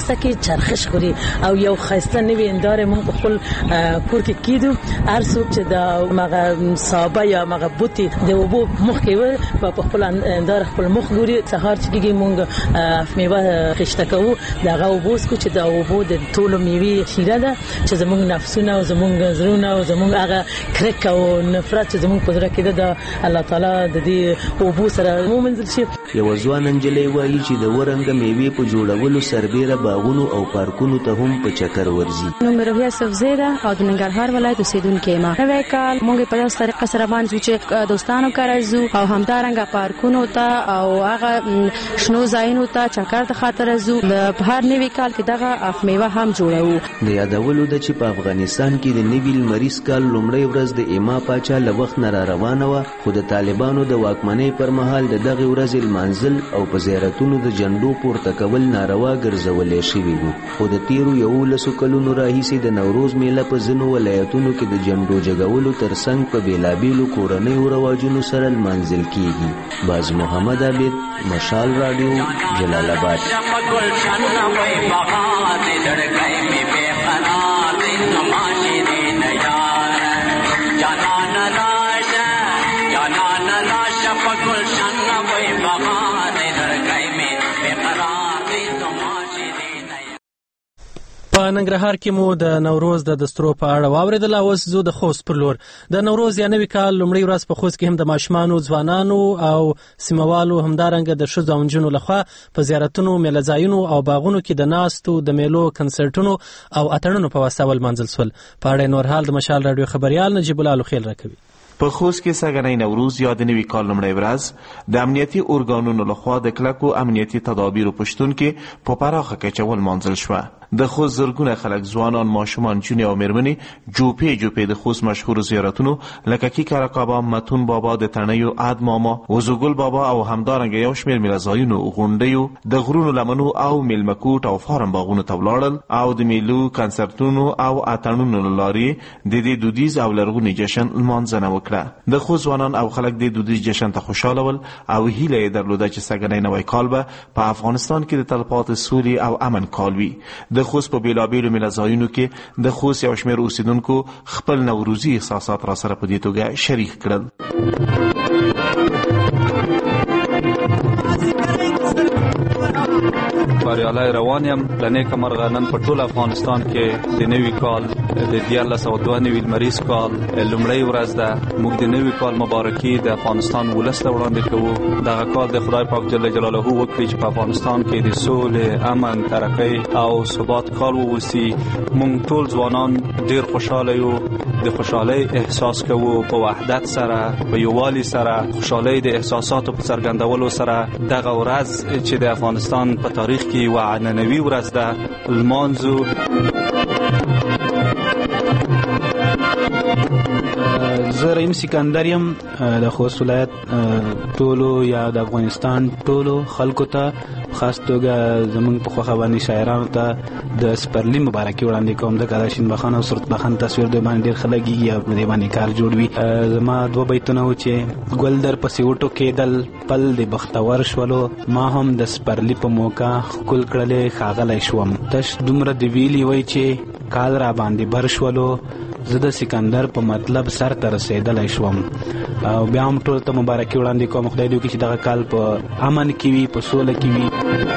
چرخش خوري او یو خاصه نوې اندار موږ په خپل کور کې کیدو هر څوک چې دا مغه صابه یا مغه بوتي د وبو مخ کې و په خپل اندار خپل مخ ګوري سهار چې کېږي موږ میوه خشته کوو دا وبوس کو چې دا وبو د ټولو میوي خیره ده چې زموږ نفسونه او زموږ زړونه او زموږ هغه کرک او نفرت چې زموږ په زړه کې ده الله تعالی د دې وبو سره مو منځل شي. یو ځوان انجلۍ وایي چې د ورنګ میوې په جوړولو سربېره باغونو او پارکونو ته هم په چکر ورځي. نوم روحیه صفزیده او د ننګرهار ولایت اوسیدونکې یم. نوی کال موږ په داسې طریقه سره باندې چې دوستانو کره ځو او همدارنګه پارکونو ته او هغه شنو ځایونو ته چکر ته خاطر ځو. د هر نوي کال کې دغه اف میوه هم جوړو. د یادولو د چې په افغانستان کې د نوي لمریز کال لومړۍ ورځ د ایما پاچا له وخت نه را روانه وه، خو د طالبانو د واکمنۍ پر مهال د دغې ورځې لمانځل او په زیارتونو د جنډو پورته کول ناروا ګرځولی شوي وو. خو د تیرو یولسو کلونو راهیسې د نوروز میله په ځینو ولایتونو کې د جنډو جګولو ترڅنګ په بېلابېلو کورنیو رواجونو سره لمانځل کیږي. باز محمد عابد، مشال راډیو، جلال آباد. په ننګرهار کې مو د نوروز د دستورو په اړه واورېدل. اوس زو د خوست پر لور. د نوروز یا نوي کال لومړۍ ورځ په خوست کې هم د ماشومانو، ځوانانو او سیموالو همدارنګه د ښځو او نجونو لخوا په زیارتونو، میله ځایونو او باغونو کې د ناستو، د میلو، کنسرټونو او اتڼونو په واسطه ولمانځل شول. په اړه نور حال د مشال راډیو خبريال نجیب الله خیل راکوي. په خوست کې سږنی نوروز یا د نوي کال لومړۍ ورځ د امنیتي ارګانونو لخوا د کلکو امنیتي تدابیرو په شتون کې په پراخه کچه ولمانځل شوه. د خوست زرګونه خلک، ځوانان، ماشومان، جونې او مېرمنې جوپې جوپې د خوست مشهورو زیارتونو لکه کیکره کعبه، متون بابا، د تڼیو اد ماما، وزوګل بابا او همدارنګه یو شمېر میله ځایونو، غونډیو، د غرونو لمنو او میلمکوټ او فارم باغونو ته ولاړل او د میلو، کنسرټونو او اتڼونو له لارې د دې دودیز او لرغوني جشن لمانځنه وکړه. د خوست ځوانان او خلک د دودیز جشن ته خوشاله ول او هیله یې درلوده چې سږنی نوی کال به په افغانستان کې د تلپاتې سولې او امن کال وي. د خوست په بیلابیلو میله ځایونو کې د خوست یو شمېر اوسیدونکو خپل نوروزي احساسات را سره په دې توګه شریک کړل. بریالی روان یم. له نیکه مرغه نن په ټول افغانستان کې د نوي کال د دیارلس سوه دوه نوي لمریز کال لومړۍ ورځ ده. موږ د نوي کال مبارکي د افغانستان ولس ته وړاندې کوو. دغه کال د خدای پاک جل جلاله وکړي چې په افغانستان کې د سولې، امن، ترقۍ او ثبات کال ووسي. موږ ټول ځوانان ډیر خوشاله یو، د خوشحالۍ احساس کوو په وحدت سره، په یووالي سره، خوشحالۍ د احساساتو په څرګندولو سره. دغه ورځ چې د افغانستان په تاریخ کې یوه عنعنوي ورځ ده لمانځو. زه رحیم سکندر یم. د خوست ولایت ټولو یا د افغانستان ټولو خلکو ته خاص توګه زمونږ په خوښه باندې شاعرانو ته د سپرلي مبارکي وړاندې کوم. ځکه دا شین بخان او سرت بخان تصویر د باندې ډېر خلک یې او د باندې کار جوړ وي. زما دوه بیتونه و چې ګل در پسې وټو کېدل پل د بختور شولو، ما هم د سپرلي په موقع ښکل کړلې ښاغلی شوم. تش دومره د ویلي وای چې کال را باندې بر شولو، زه د سکندر په مطلب سر ته رسېدلی شوم. او بیا هم ټول ته مبارکي وړاندې کوم. خدای دې وکړي چې دغه کال په امن کې وي، په سوله کې وي.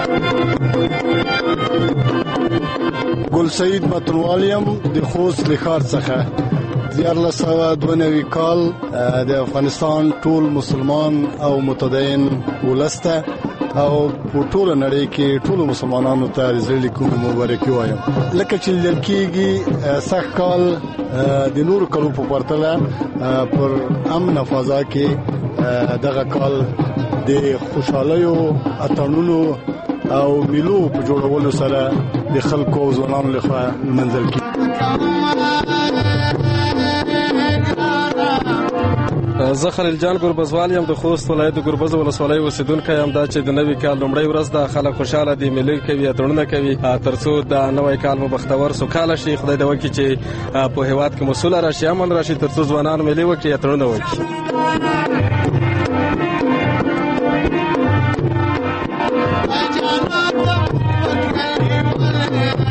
ګل سعید متنوالیم د خوست له ښار څخه. دیارلس سوه دوه نوي کال د افغانستان ټول مسلمان او متدین ولس ته او په ټوله نړۍ کې ټولو مسلمانانو ته د زړه کوم مبارکي وایم. لکه چې لیدل کېږي سږ کال د نورو کالو په پرتله پر امن فضا کې دغه کال د خوشحالیو، اتڼونو او میلو په جوړولو سره د خلکو او ځوانانو لخوا منځل کېږي. زه خلیل جان ګربزوال یم. د خوست ولایت د ګربز ولسوالۍ اوسیدونکی یم. دا چې د نوي کال لومړۍ ورځ ده، خلک خوشحاله دي، میلې کوي، اتڼونه کوي تر څو دا نوی کال مو بختور سوکاله شي. خدای دې وکړي چې په هیواد کې مو سوله راشي، امن راشي، تر څو ځوانان میلې وکړي، اتڼونه وکړي.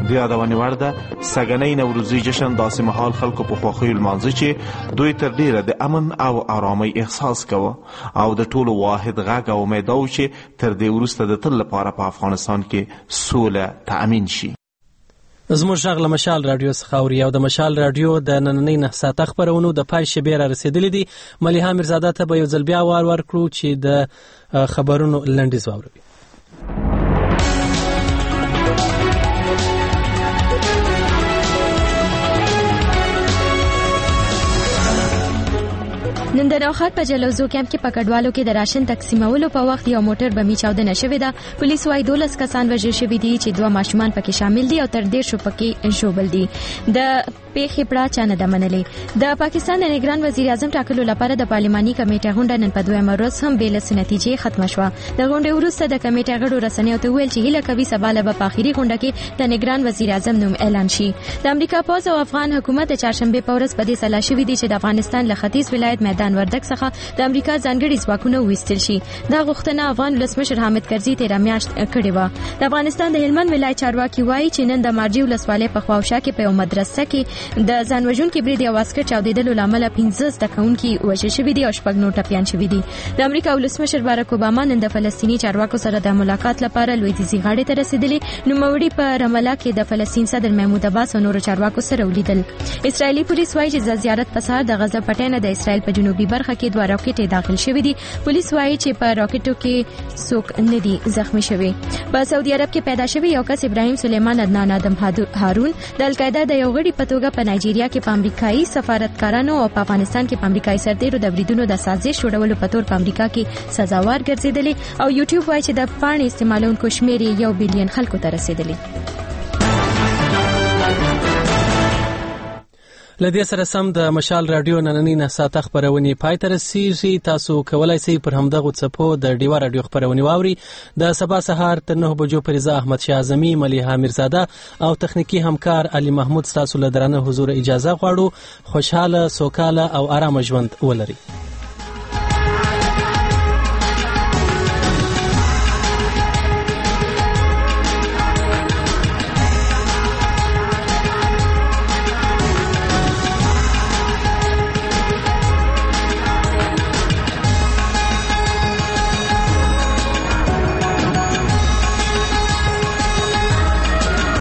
د یادونې وړ ده سږنی نوروزي جشن داسې مهال خلکو په خوښیو لمانځه چې دوی تر ډیره د امن او آرامۍ احساس کوه او د ټولو واحد غږ او امید و چې تر دې وروسته د تل لپاره په افغانستان کې سوله تأمین شي. زموږ غږ له مشال رادیو څخه اوري او د مشال رادیو د نننۍ نه ساعته خپرونو د پای شبې را رسېدلې دي. ملیحه میرزاده ته به یو ځل بیا وار ورکړو چې د خبرونو لنډیز واوروي. نن د نوخات په جلوزو کیمپ کې پکړوالو کې د راشن تقسیمولو په وخت یو موټر بمی چاودنه شوې ده. پولیس وايي دولس کسان وژل شوي دي چې دوه ماشومان پکې شامل دي او تر ډېر شو پکې ژوبل دي. د پیښې پړه چا نه ده منلې. د پاکستان د نگران وزیر اعظم ټاکلو لپاره د پارلماني کمیټې غونډه نن په دویمه ورځ هم بې له نتیجې ختمه شوه. د غونډې وروسته د کمیټې غړو رسنیو ته ویل چې هیله کوي سبا له په اخري غونډه کې د نگران وزیر اعظم نوم اعلان شي. د امریکا پوز او افغان حکومت د چهارشنبه په ورځ په دې سلا شوي دي چې د افغانستان له ختیځ ولایت میدان وردګ څخه د امریکا ځانګړي ځواکونه وویستل شي. دا غوښتنه افغان ولسمشر حامد کرزي تېره میاشت کړې وه. د افغانستان د هلمند ولایت چارواکي وایي چې نن د مارجې ولسوالۍ په خواوشا کې په یو مدرسه کې د ځان وژونکي برید یو عسکر چاودېدلو له امله پنځه زده کوونکي وژل شوي دي او شپږ نور ټپیان شوي دي. د امریکا ولسمشر باراک اوباما نن د فلسطیني چارواکو سره د ملاقات لپاره لویدیځي غاړې ته رسېدلي. نوموړي په رمله کې د فلسطین صدر محمود عباس او نورو چارواکو سره ولیدل. اسرائیلي پولیس وایي چې د زیارت په سهار د غزه پټۍ نه د اسرائیل په جنوبي برخه کې دوه راکټې داخل شوي دي. پولیس وایي چې په راکټو کې څوک نه دي زخمی شوي. په سعودي عرب کې پیدا شوی یو کس ابراهیم سلیمان عدنان آدم هارون د القاعده د یو غړي په توګه په نایجیریا کې په امریکایي سفارتکارانو او په افغانستان کې په امریکایي سرتیرو د بریدونو د سازش جوړولو په تور په امریکا کې سزاوار ګرځېدلی او یوټیوب وایي چې د پاڼې استعمالونکو شمیر یو بیلیون خلکو ته رسېدلی. لدې سره سم د مشال رادیو نننۍ نه ساعته خبرونې پای ته رسیږي. تاسو کولای شئ پر همدغه څپو د ډیوا رادیو خبرونې واوري. د سبا سهار تر نه بجو پورې زه احمد شاه اعظمي، ملیحه میرزاده او تخنیکی همکار علي محمود تاسو له درانه حضور اجازه غواړو. خوشاله، سوکاله او آرام ژوند ولرئ.